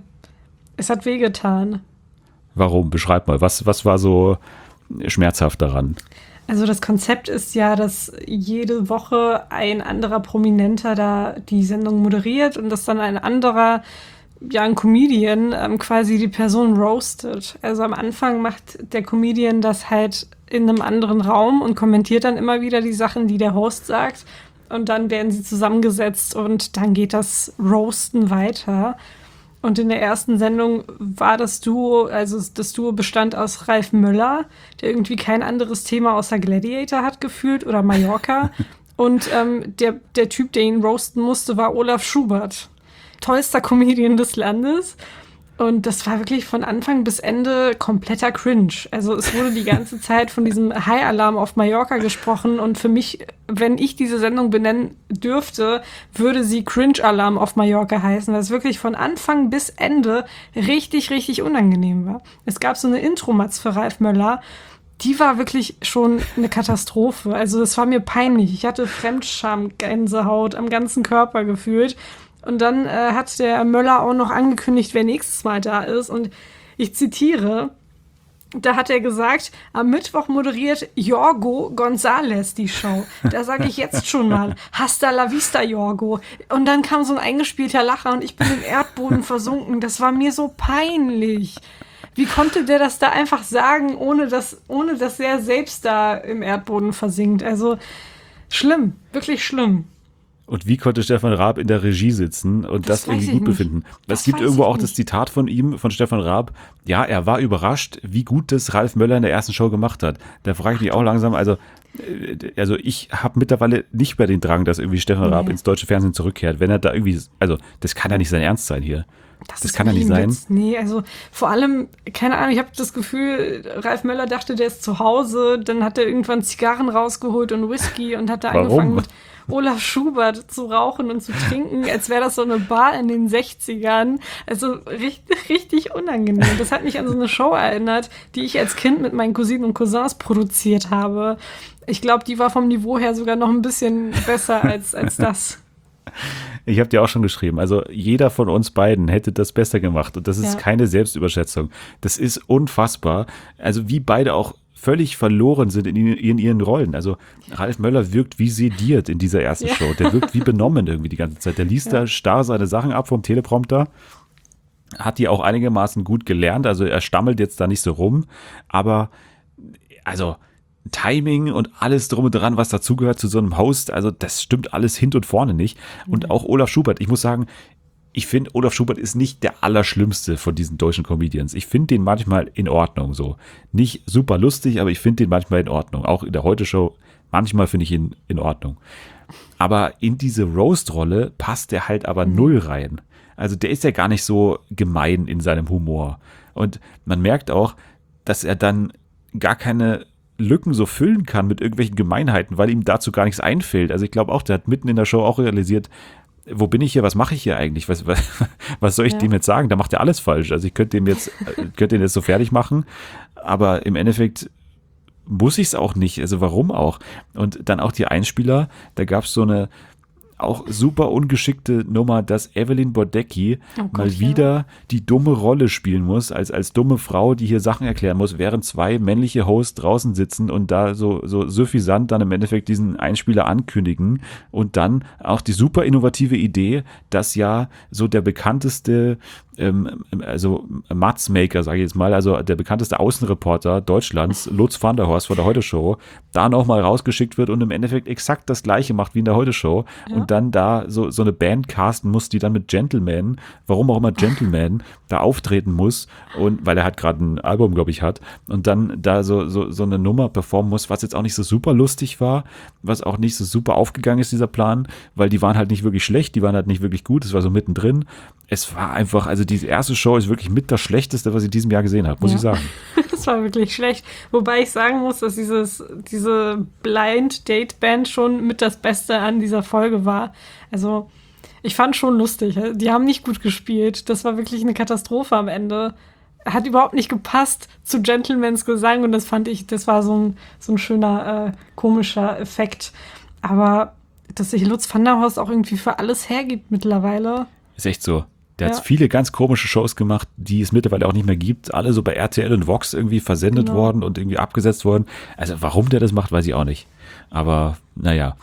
es hat wehgetan. Warum? Beschreib mal. Was war so schmerzhaft daran? Also das Konzept ist ja, dass jede Woche ein anderer Prominenter da die Sendung moderiert und dass dann ein anderer, ein Comedian quasi die Person roastet. Also am Anfang macht der Comedian das halt in einem anderen Raum und kommentiert dann immer wieder die Sachen, die der Host sagt. Und dann werden sie zusammengesetzt und dann geht das Roasten weiter. Und in der ersten Sendung war das Duo bestand aus Ralf Möller, der irgendwie kein anderes Thema außer Gladiator hat gefühlt oder Mallorca. Und der Typ, der ihn roasten musste, war Olaf Schubert. Tollster Comedian des Landes. Und das war wirklich von Anfang bis Ende kompletter Cringe. Also es wurde die ganze Zeit von diesem High-Alarm auf Mallorca gesprochen. Und für mich, wenn ich diese Sendung benennen dürfte, würde sie Cringe-Alarm auf Mallorca heißen, weil es wirklich von Anfang bis Ende richtig, richtig unangenehm war. Es gab so eine Intro-Matz für Ralf Möller. Die war wirklich schon eine Katastrophe. Also das war mir peinlich. Ich hatte Fremdscham-Gänsehaut am ganzen Körper gefühlt. Und dann hat der Möller auch noch angekündigt, wer nächstes Mal da ist. Und ich zitiere, da hat er gesagt, am Mittwoch moderiert Jorgo González die Show. Da sage ich jetzt schon mal, hasta la vista, Jorgo. Und dann kam so ein eingespielter Lacher und ich bin im Erdboden versunken. Das war mir so peinlich. Wie konnte der das da einfach sagen, ohne dass er selbst da im Erdboden versinkt? Also schlimm, wirklich schlimm. Und wie konnte Stefan Raab in der Regie sitzen und das irgendwie gut befinden? Es gibt irgendwo auch das Zitat von ihm, von Stefan Raab. Ja, er war überrascht, wie gut das Ralf Möller in der ersten Show gemacht hat. Da frage ich mich auch langsam, also ich habe mittlerweile nicht mehr den Drang, dass irgendwie Stefan Raab ins deutsche Fernsehen zurückkehrt. Wenn er da irgendwie, also das kann ja nicht sein Ernst sein hier. Das kann ja nicht sein. Nee, also vor allem, keine Ahnung, ich habe das Gefühl, Ralf Möller dachte, der ist zu Hause. Dann hat er irgendwann Zigarren rausgeholt und Whisky und hat da angefangen mit Olaf Schubert zu rauchen und zu trinken, als wäre das so eine Bar in den 60ern. Also richtig, richtig unangenehm. Das hat mich an so eine Show erinnert, die ich als Kind mit meinen Cousinen und Cousins produziert habe. Ich glaube, die war vom Niveau her sogar noch ein bisschen besser als das. Ich habe dir auch schon geschrieben, also jeder von uns beiden hätte das besser gemacht und das ist keine Selbstüberschätzung. Das ist unfassbar. Also wie beide auch völlig verloren sind in ihren Rollen. Also Ralf Möller wirkt wie sediert in dieser ersten Show. Der wirkt wie benommen irgendwie die ganze Zeit. Der liest da starr seine Sachen ab vom Teleprompter. Hat die auch einigermaßen gut gelernt. Also er stammelt jetzt da nicht so rum. Aber also Timing und alles drum und dran, was dazugehört zu so einem Host, also das stimmt alles hinten und vorne nicht. Und auch Olaf Schubert, ich muss sagen, ich finde, Olaf Schubert ist nicht der Allerschlimmste von diesen deutschen Comedians. Ich finde den manchmal in Ordnung so. Nicht super lustig, aber ich finde den manchmal in Ordnung. Auch in der Heute-Show, manchmal finde ich ihn in Ordnung. Aber in diese Roast-Rolle passt der halt aber null rein. Also der ist ja gar nicht so gemein in seinem Humor. Und man merkt auch, dass er dann gar keine Lücken so füllen kann mit irgendwelchen Gemeinheiten, weil ihm dazu gar nichts einfällt. Also ich glaube auch, der hat mitten in der Show auch realisiert, wo bin ich hier, was mache ich hier eigentlich, was soll ich dem jetzt sagen, da macht er alles falsch. Also ich könnte den jetzt so fertig machen, aber im Endeffekt muss ich es auch nicht, also warum auch? Und dann auch die Einspieler, da gab es so eine auch super ungeschickte Nummer, dass Evelyn Bodecki mal wieder die dumme Rolle spielen muss, als dumme Frau, die hier Sachen erklären muss, während zwei männliche Hosts draußen sitzen und da so suffisant dann im Endeffekt diesen Einspieler ankündigen und dann auch die super innovative Idee, dass ja so der bekannteste also Matzmaker, sage ich jetzt mal, also der bekannteste Außenreporter Deutschlands, Lutz van der Horst von der Heute-Show, da nochmal rausgeschickt wird und im Endeffekt exakt das Gleiche macht wie in der Heute-Show und dann da so eine Band casten muss, die dann mit Gentleman, warum auch immer Gentleman, da auftreten muss und weil er halt gerade ein Album, glaube ich, hat und dann da so eine Nummer performen muss, was jetzt auch nicht so super lustig war, was auch nicht so super aufgegangen ist, dieser Plan, weil die waren halt nicht wirklich schlecht, die waren halt nicht wirklich gut, es war so mittendrin. Es war einfach, also diese erste Show ist wirklich mit das Schlechteste, was ich in diesem Jahr gesehen habe, muss ich sagen. Das war wirklich schlecht. Wobei ich sagen muss, dass diese Blind-Date-Band schon mit das Beste an dieser Folge war. Also ich fand schon lustig. Die haben nicht gut gespielt. Das war wirklich eine Katastrophe am Ende. Hat überhaupt nicht gepasst zu Gentlemans Gesang und das fand ich, das war so ein schöner, komischer Effekt. Aber dass sich Lutz van der Horst auch irgendwie für alles hergibt mittlerweile. Ist echt so. Der hat viele ganz komische Shows gemacht, die es mittlerweile auch nicht mehr gibt. Alle so bei RTL und Vox irgendwie versendet worden und irgendwie abgesetzt worden. Also warum der das macht, weiß ich auch nicht. Aber naja.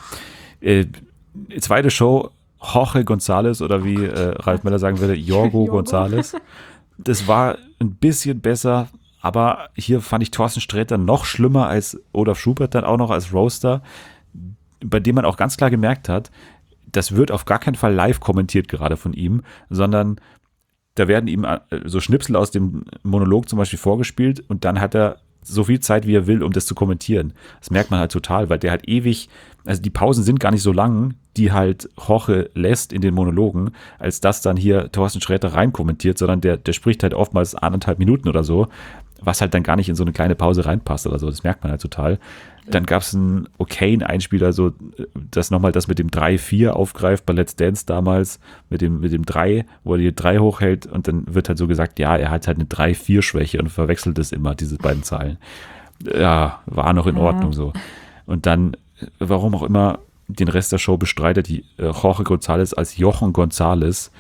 Zweite Show, Jorge González oder wie Ralf Möller sagen würde, Jorgo González. Das war ein bisschen besser, aber hier fand ich Thorsten Sträter noch schlimmer als Olaf Schubert dann auch noch als Roaster, bei dem man auch ganz klar gemerkt hat, das wird auf gar keinen Fall live kommentiert gerade von ihm, sondern da werden ihm so Schnipsel aus dem Monolog zum Beispiel vorgespielt und dann hat er so viel Zeit, wie er will, um das zu kommentieren. Das merkt man halt total, weil der halt ewig, also die Pausen sind gar nicht so lang, die halt Jorge lässt in den Monologen, als dass dann hier Thorsten Sträter rein kommentiert, sondern der spricht halt oftmals 1,5 Minuten oder so, was halt dann gar nicht in so eine kleine Pause reinpasst oder so. Das merkt man halt total. Dann gab es einen okayen Einspieler, so das nochmal das mit dem 3-4 aufgreift bei Let's Dance damals, mit dem 3, wo er die 3 hochhält und dann wird halt so gesagt, ja, er hat halt eine 3-4-Schwäche und verwechselt es immer, diese beiden Zahlen. Ja, war noch in Ordnung so. Und dann, warum auch immer, den Rest der Show bestreitet die Jorge González als Jochen González.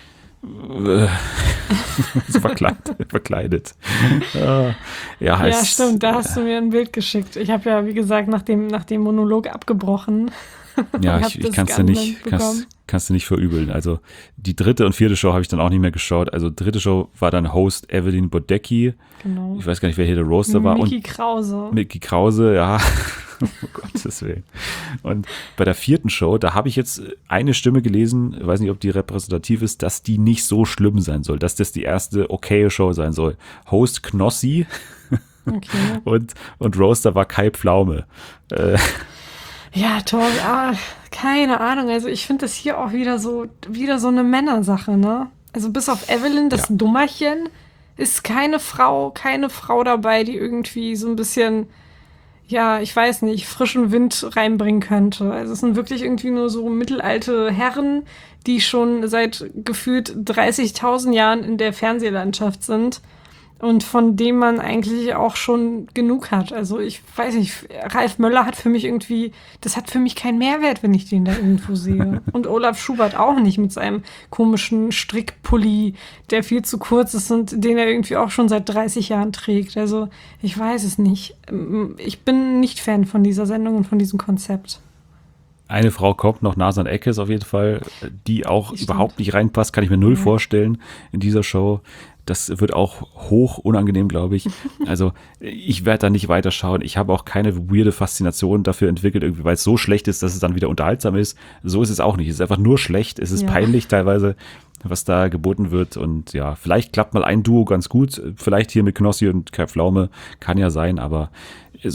So verkleidet. Ja, stimmt, da hast du mir ein Bild geschickt. Ich habe ja, wie gesagt, nach dem Monolog abgebrochen. Ja, ich kannst du nicht verübeln. Also die dritte und vierte Show habe ich dann auch nicht mehr geschaut. Also dritte Show war dann Host Evelyn Bodecki. Genau. Ich weiß gar nicht, wer hier der Roaster war. Micky Krause, ja. Oh Gottes Willen. Und bei der vierten Show, da habe ich jetzt eine Stimme gelesen, weiß nicht, ob die repräsentativ ist, dass die nicht so schlimm sein soll, dass das die erste okaye Show sein soll. Host Knossi und Roaster war Kai Pflaume. Ja, toll. Keine Ahnung. Also ich finde das hier auch wieder so eine Männersache, ne? Also bis auf Evelyn, das Dummerchen, ist keine Frau dabei, die irgendwie so ein bisschen, ja, ich weiß nicht, frischen Wind reinbringen könnte. Also es sind wirklich irgendwie nur so mittelalte Herren, die schon seit gefühlt 30.000 Jahren in der Fernsehlandschaft sind und von dem man eigentlich auch schon genug hat. Also ich weiß nicht, Ralf Möller hat für mich irgendwie, das hat für mich keinen Mehrwert, wenn ich den da irgendwo sehe. Und Olaf Schubert auch nicht mit seinem komischen Strickpulli, der viel zu kurz ist und den er irgendwie auch schon seit 30 Jahren trägt. Also ich weiß es nicht. Ich bin nicht Fan von dieser Sendung und von diesem Konzept. Eine Frau kommt noch, Nasan Eckes auf jeden Fall, die auch überhaupt nicht reinpasst, kann ich mir null vorstellen in dieser Show. Das wird auch hoch unangenehm, glaube ich. Also ich werde da nicht weiterschauen. Ich habe auch keine weirde Faszination dafür entwickelt, irgendwie, weil es so schlecht ist, dass es dann wieder unterhaltsam ist. So ist es auch nicht. Es ist einfach nur schlecht. Es ist peinlich teilweise, was da geboten wird. Und ja, vielleicht klappt mal ein Duo ganz gut. Vielleicht hier mit Knossi und Kai Pflaume. Kann ja sein, aber so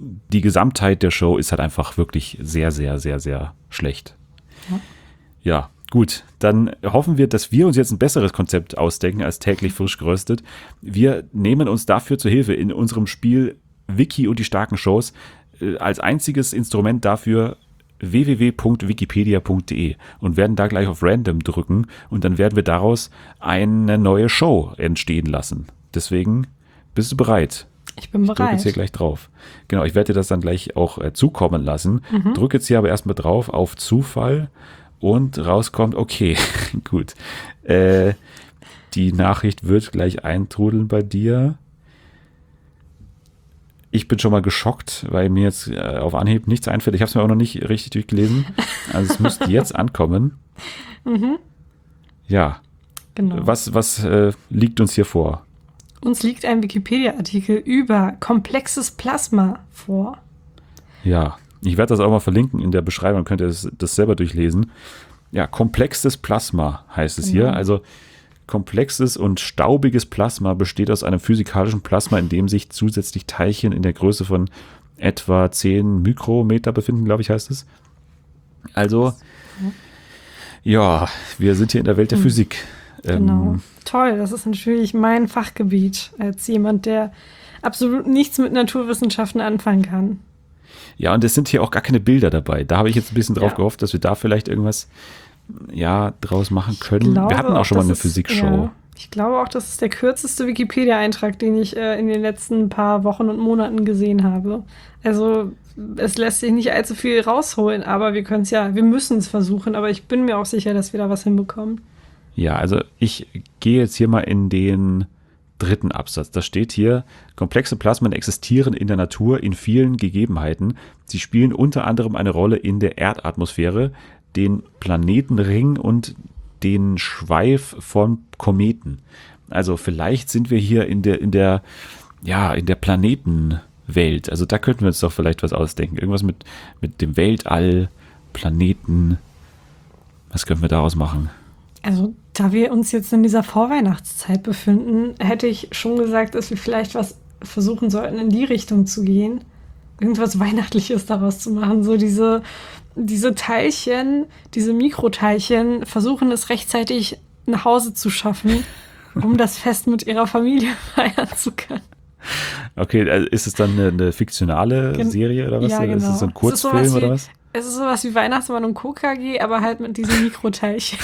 die Gesamtheit der Show ist halt einfach wirklich sehr, sehr, sehr, sehr schlecht. Ja, gut. Dann hoffen wir, dass wir uns jetzt ein besseres Konzept ausdenken als täglich frisch geröstet. Wir nehmen uns dafür zur Hilfe in unserem Spiel Wiki und die starken Shows als einziges Instrument dafür www.wikipedia.de und werden da gleich auf Random drücken und dann werden wir daraus eine neue Show entstehen lassen. Deswegen bist du bereit? Ich bin bereit. Ich drücke jetzt hier gleich drauf. Genau, ich werde dir das dann gleich auch zukommen lassen. Drücke jetzt hier aber erstmal drauf auf Zufall und rauskommt, okay, gut. Die Nachricht wird gleich eintrudeln bei dir. Ich bin schon mal geschockt, weil mir jetzt auf Anhieb nichts einfällt. Ich habe es mir auch noch nicht richtig durchgelesen. Also es müsste jetzt ankommen. Ja. Genau. Was liegt uns hier vor? Uns liegt ein Wikipedia-Artikel über komplexes Plasma vor. Ja, ich werde das auch mal verlinken in der Beschreibung, könnt ihr das selber durchlesen. Ja, komplexes Plasma heißt es hier. Also komplexes und staubiges Plasma besteht aus einem physikalischen Plasma, in dem sich zusätzlich Teilchen in der Größe von etwa 10 Mikrometer befinden, glaube ich, heißt es. Also, ja, wir sind hier in der Welt der Physik. Genau. Toll, das ist natürlich mein Fachgebiet als jemand, der absolut nichts mit Naturwissenschaften anfangen kann. Ja, und es sind hier auch gar keine Bilder dabei. Da habe ich jetzt ein bisschen drauf gehofft, dass wir da vielleicht irgendwas draus machen können. Wir hatten auch schon mal eine Physikshow. Ja, ich glaube auch, das ist der kürzeste Wikipedia-Eintrag, den ich in den letzten paar Wochen und Monaten gesehen habe. Also es lässt sich nicht allzu viel rausholen, aber wir müssen es versuchen, aber ich bin mir auch sicher, dass wir da was hinbekommen. Ja, also ich gehe jetzt hier mal in den 3. Absatz. Da steht hier, komplexe Plasmen existieren in der Natur in vielen Gegebenheiten. Sie spielen unter anderem eine Rolle in der Erdatmosphäre, den Planetenring und den Schweif von Kometen. Also vielleicht sind wir hier in der Planetenwelt. Also da könnten wir uns doch vielleicht was ausdenken. Irgendwas mit dem Weltall, Planeten. Was können wir daraus machen? Also da wir uns jetzt in dieser Vorweihnachtszeit befinden, hätte ich schon gesagt, dass wir vielleicht was versuchen sollten, in die Richtung zu gehen. Irgendwas Weihnachtliches daraus zu machen. So diese Teilchen, diese Mikroteilchen versuchen es rechtzeitig nach Hause zu schaffen, um das Fest mit ihrer Familie feiern zu können. Okay, also ist es dann eine fiktionale Serie oder was? Ja, genau. Ist es so ein Kurzfilm oder was? Es ist sowas wie Weihnachtsmann und KKG, aber halt mit diesen Mikroteilchen.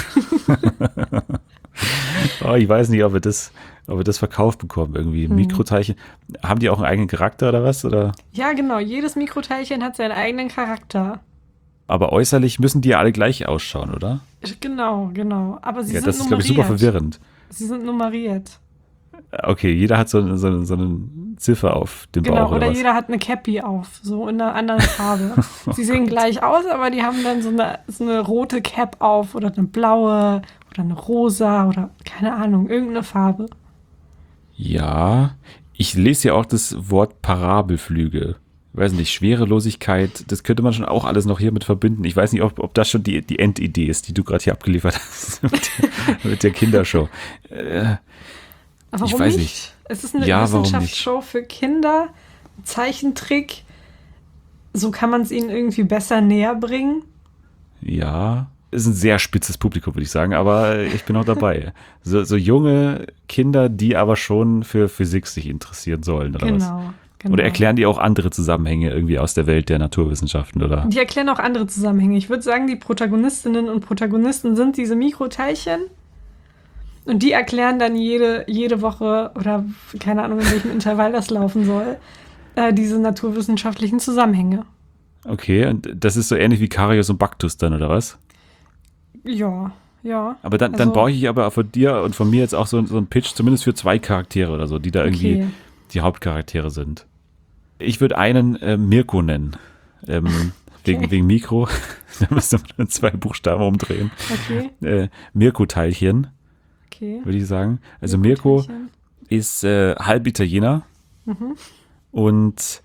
Oh, ich weiß nicht, ob wir das verkauft bekommen irgendwie. Mikroteilchen. Haben die auch einen eigenen Charakter oder was? Oder? Ja, genau. Jedes Mikroteilchen hat seinen eigenen Charakter. Aber äußerlich müssen die ja alle gleich ausschauen, oder? Genau. Aber sie sind nummeriert. Das ist, glaube ich, super verwirrend. Sie sind nummeriert. Okay, jeder hat so eine Ziffer auf dem Bauch, oder was? jeder hat eine Cappy auf, so in einer anderen Farbe. Sie sehen gleich aus, aber die haben dann so eine rote Cap auf oder eine blaue oder eine rosa oder keine Ahnung, irgendeine Farbe. Ja, ich lese ja auch das Wort Parabelflüge. Ich weiß nicht, Schwerelosigkeit, das könnte man schon auch alles noch hier mit verbinden. Ich weiß nicht, ob das schon die Endidee ist, die du gerade hier abgeliefert hast mit der Kindershow. Aber ich warum weiß nicht? Es ist eine Wissenschaftsshow für Kinder, Zeichentrick. So kann man es ihnen irgendwie besser näher bringen. Ja, ist ein sehr spitzes Publikum, würde ich sagen, aber ich bin auch dabei. So junge Kinder, die aber schon für Physik sich interessieren sollen, oder was? Genau. Oder erklären die auch andere Zusammenhänge irgendwie aus der Welt der Naturwissenschaften, oder? Die erklären auch andere Zusammenhänge. Ich würde sagen, die Protagonistinnen und Protagonisten sind diese Mikroteilchen. Und die erklären dann jede Woche oder keine Ahnung, in welchem Intervall das laufen soll, diese naturwissenschaftlichen Zusammenhänge. Okay, und das ist so ähnlich wie Karius und Baktus dann, oder was? Ja. Aber dann brauche ich aber von dir und von mir jetzt auch so einen Pitch, zumindest für 2 Charaktere oder so, die da irgendwie die Hauptcharaktere sind. Ich würde einen Mirko nennen. Wegen Mikro. Da müsste man dann 2 Buchstaben umdrehen. Okay. Mirko-Teilchen. Okay. Würde ich sagen. Also Mirko ist halb Italiener und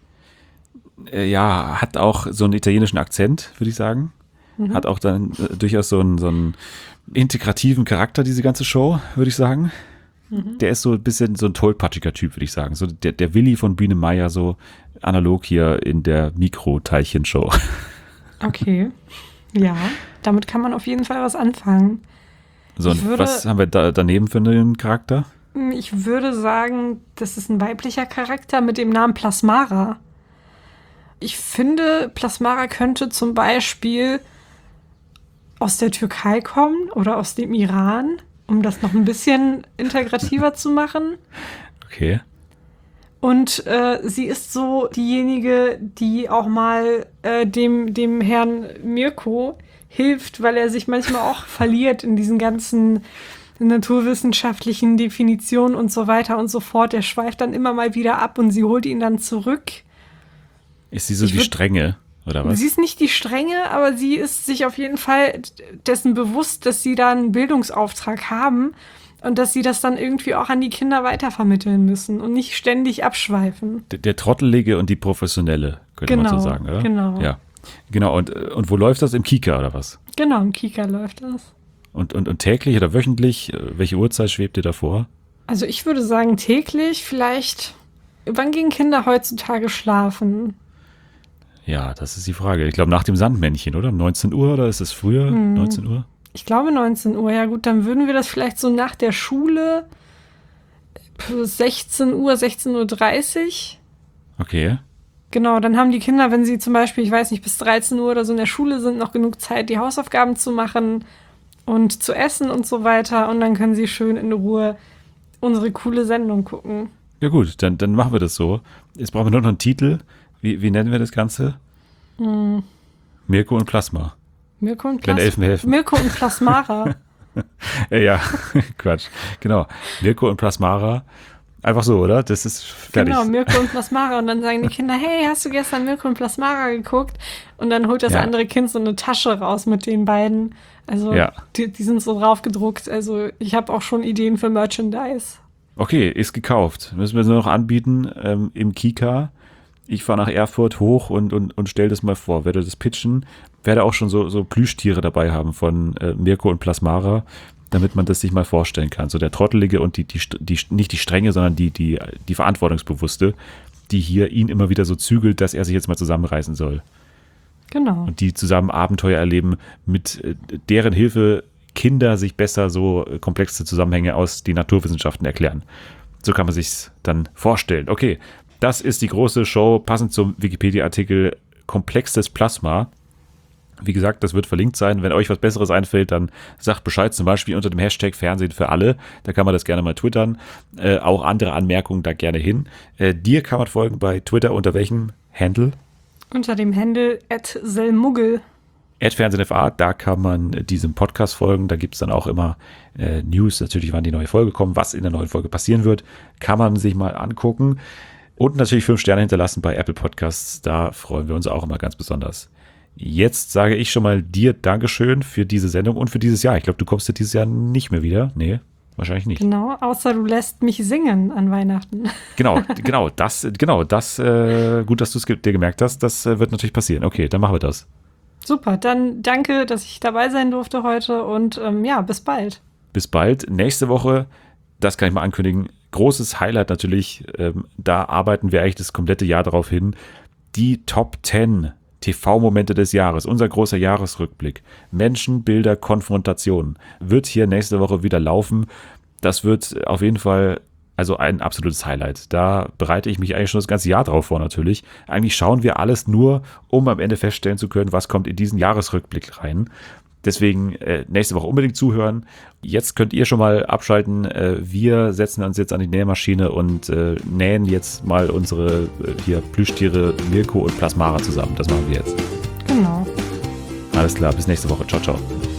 hat auch so einen italienischen Akzent, würde ich sagen. Hat auch dann durchaus so einen integrativen Charakter, diese ganze Show, würde ich sagen. Der ist so ein bisschen so ein tollpatschiger Typ, würde ich sagen. So der Willi von Biene Meier, so analog hier in der Mikro-Teilchenshow. Okay, ja, damit kann man auf jeden Fall was anfangen. So, und was haben wir da daneben für einen Charakter? Ich würde sagen, das ist ein weiblicher Charakter mit dem Namen Plasmara. Ich finde, Plasmara könnte zum Beispiel aus der Türkei kommen oder aus dem Iran, um das noch ein bisschen integrativer zu machen. Okay. Und sie ist so diejenige, die auch mal dem Herrn Mirko hilft, weil er sich manchmal auch verliert in diesen ganzen naturwissenschaftlichen Definitionen und so weiter und so fort. Er schweift dann immer mal wieder ab und sie holt ihn dann zurück. Ist sie so die Strenge, oder was? Sie ist nicht die Strenge, aber sie ist sich auf jeden Fall dessen bewusst, dass sie da einen Bildungsauftrag haben und dass sie das dann irgendwie auch an die Kinder weitervermitteln müssen und nicht ständig abschweifen. Der Trottelige und die Professionelle, könnte man so sagen, oder? Genau. Ja, genau. Und wo läuft das? Im Kika, oder was? Genau, im Kika läuft das. Und täglich oder wöchentlich? Welche Uhrzeit schwebt ihr davor? Also ich würde sagen täglich, vielleicht. Wann gehen Kinder heutzutage schlafen? Ja, das ist die Frage. Ich glaube nach dem Sandmännchen, oder? 19 Uhr oder ist es früher? 19 Uhr? Ich glaube 19 Uhr. Ja gut, dann würden wir das vielleicht so nach der Schule 16 Uhr, 16:30 Uhr. Okay. Genau, dann haben die Kinder, wenn sie zum Beispiel, ich weiß nicht, bis 13 Uhr oder so in der Schule sind, noch genug Zeit, die Hausaufgaben zu machen und zu essen und so weiter. Und dann können sie schön in Ruhe unsere coole Sendung gucken. Ja gut, dann machen wir das so. Jetzt brauchen wir nur noch einen Titel. Wie nennen wir das Ganze? Mirko und Plasma. Mirko und Wenn Elfen helfen. Mirko und Plasmara. Ja, Quatsch. Genau. Mirko und Plasmara. Einfach so, oder? Das ist fertig. Genau, Mirko und Plasmara. Und dann sagen die Kinder, hey, hast du gestern Mirko und Plasmara geguckt? Und dann holt das andere Kind so eine Tasche raus mit den beiden. Also die sind so drauf gedruckt. Also ich habe auch schon Ideen für Merchandise. Okay, ist gekauft. Müssen wir nur noch anbieten im Kika. Ich fahre nach Erfurt hoch und stell das mal vor. Werde das pitchen. Werde auch schon so Plüschtiere dabei haben von Mirko und Plasmara, damit man das sich mal vorstellen kann. So der Trottelige und die nicht die Strenge, sondern die Verantwortungsbewusste, die hier ihn immer wieder so zügelt, dass er sich jetzt mal zusammenreißen soll. Genau. Und die zusammen Abenteuer erleben, mit deren Hilfe Kinder sich besser so komplexe Zusammenhänge aus den Naturwissenschaften erklären. So kann man sich's dann vorstellen. Okay, das ist die große Show, passend zum Wikipedia-Artikel Komplexes Plasma. Wie gesagt, das wird verlinkt sein. Wenn euch was Besseres einfällt, dann sagt Bescheid, zum Beispiel unter dem Hashtag Fernsehen für alle. Da kann man das gerne mal twittern. Auch andere Anmerkungen da gerne hin. Dir kann man folgen bei Twitter unter welchem Handle? Unter dem Handle @selmuggel. @FernsehenFA, da kann man diesem Podcast folgen. Da gibt es dann auch immer News, natürlich, wann die neue Folge kommt, was in der neuen Folge passieren wird. Kann man sich mal angucken. Und natürlich 5 Sterne hinterlassen bei Apple Podcasts. Da freuen wir uns auch immer ganz besonders. Jetzt sage ich schon mal dir Dankeschön für diese Sendung und für dieses Jahr. Ich glaube, du kommst ja dieses Jahr nicht mehr wieder. Nee, wahrscheinlich nicht. Genau, außer du lässt mich singen an Weihnachten. Genau, das, gut, dass du es dir gemerkt hast. Das wird natürlich passieren. Okay, dann machen wir das. Super, dann danke, dass ich dabei sein durfte heute und bis bald. Bis bald. Nächste Woche, das kann ich mal ankündigen, großes Highlight natürlich, da arbeiten wir eigentlich das komplette Jahr darauf hin, die Top 10 TV-Momente des Jahres, unser großer Jahresrückblick. Menschen, Bilder, Konfrontation wird hier nächste Woche wieder laufen. Das wird auf jeden Fall also ein absolutes Highlight. Da bereite ich mich eigentlich schon das ganze Jahr drauf vor natürlich. Eigentlich schauen wir alles nur, um am Ende feststellen zu können, was kommt in diesen Jahresrückblick rein. Deswegen nächste Woche unbedingt zuhören. Jetzt könnt ihr schon mal abschalten. Wir setzen uns jetzt an die Nähmaschine und nähen jetzt mal unsere hier Plüschtiere Mirko und Plasmara zusammen. Das machen wir jetzt. Genau. Alles klar, bis nächste Woche. Ciao, ciao.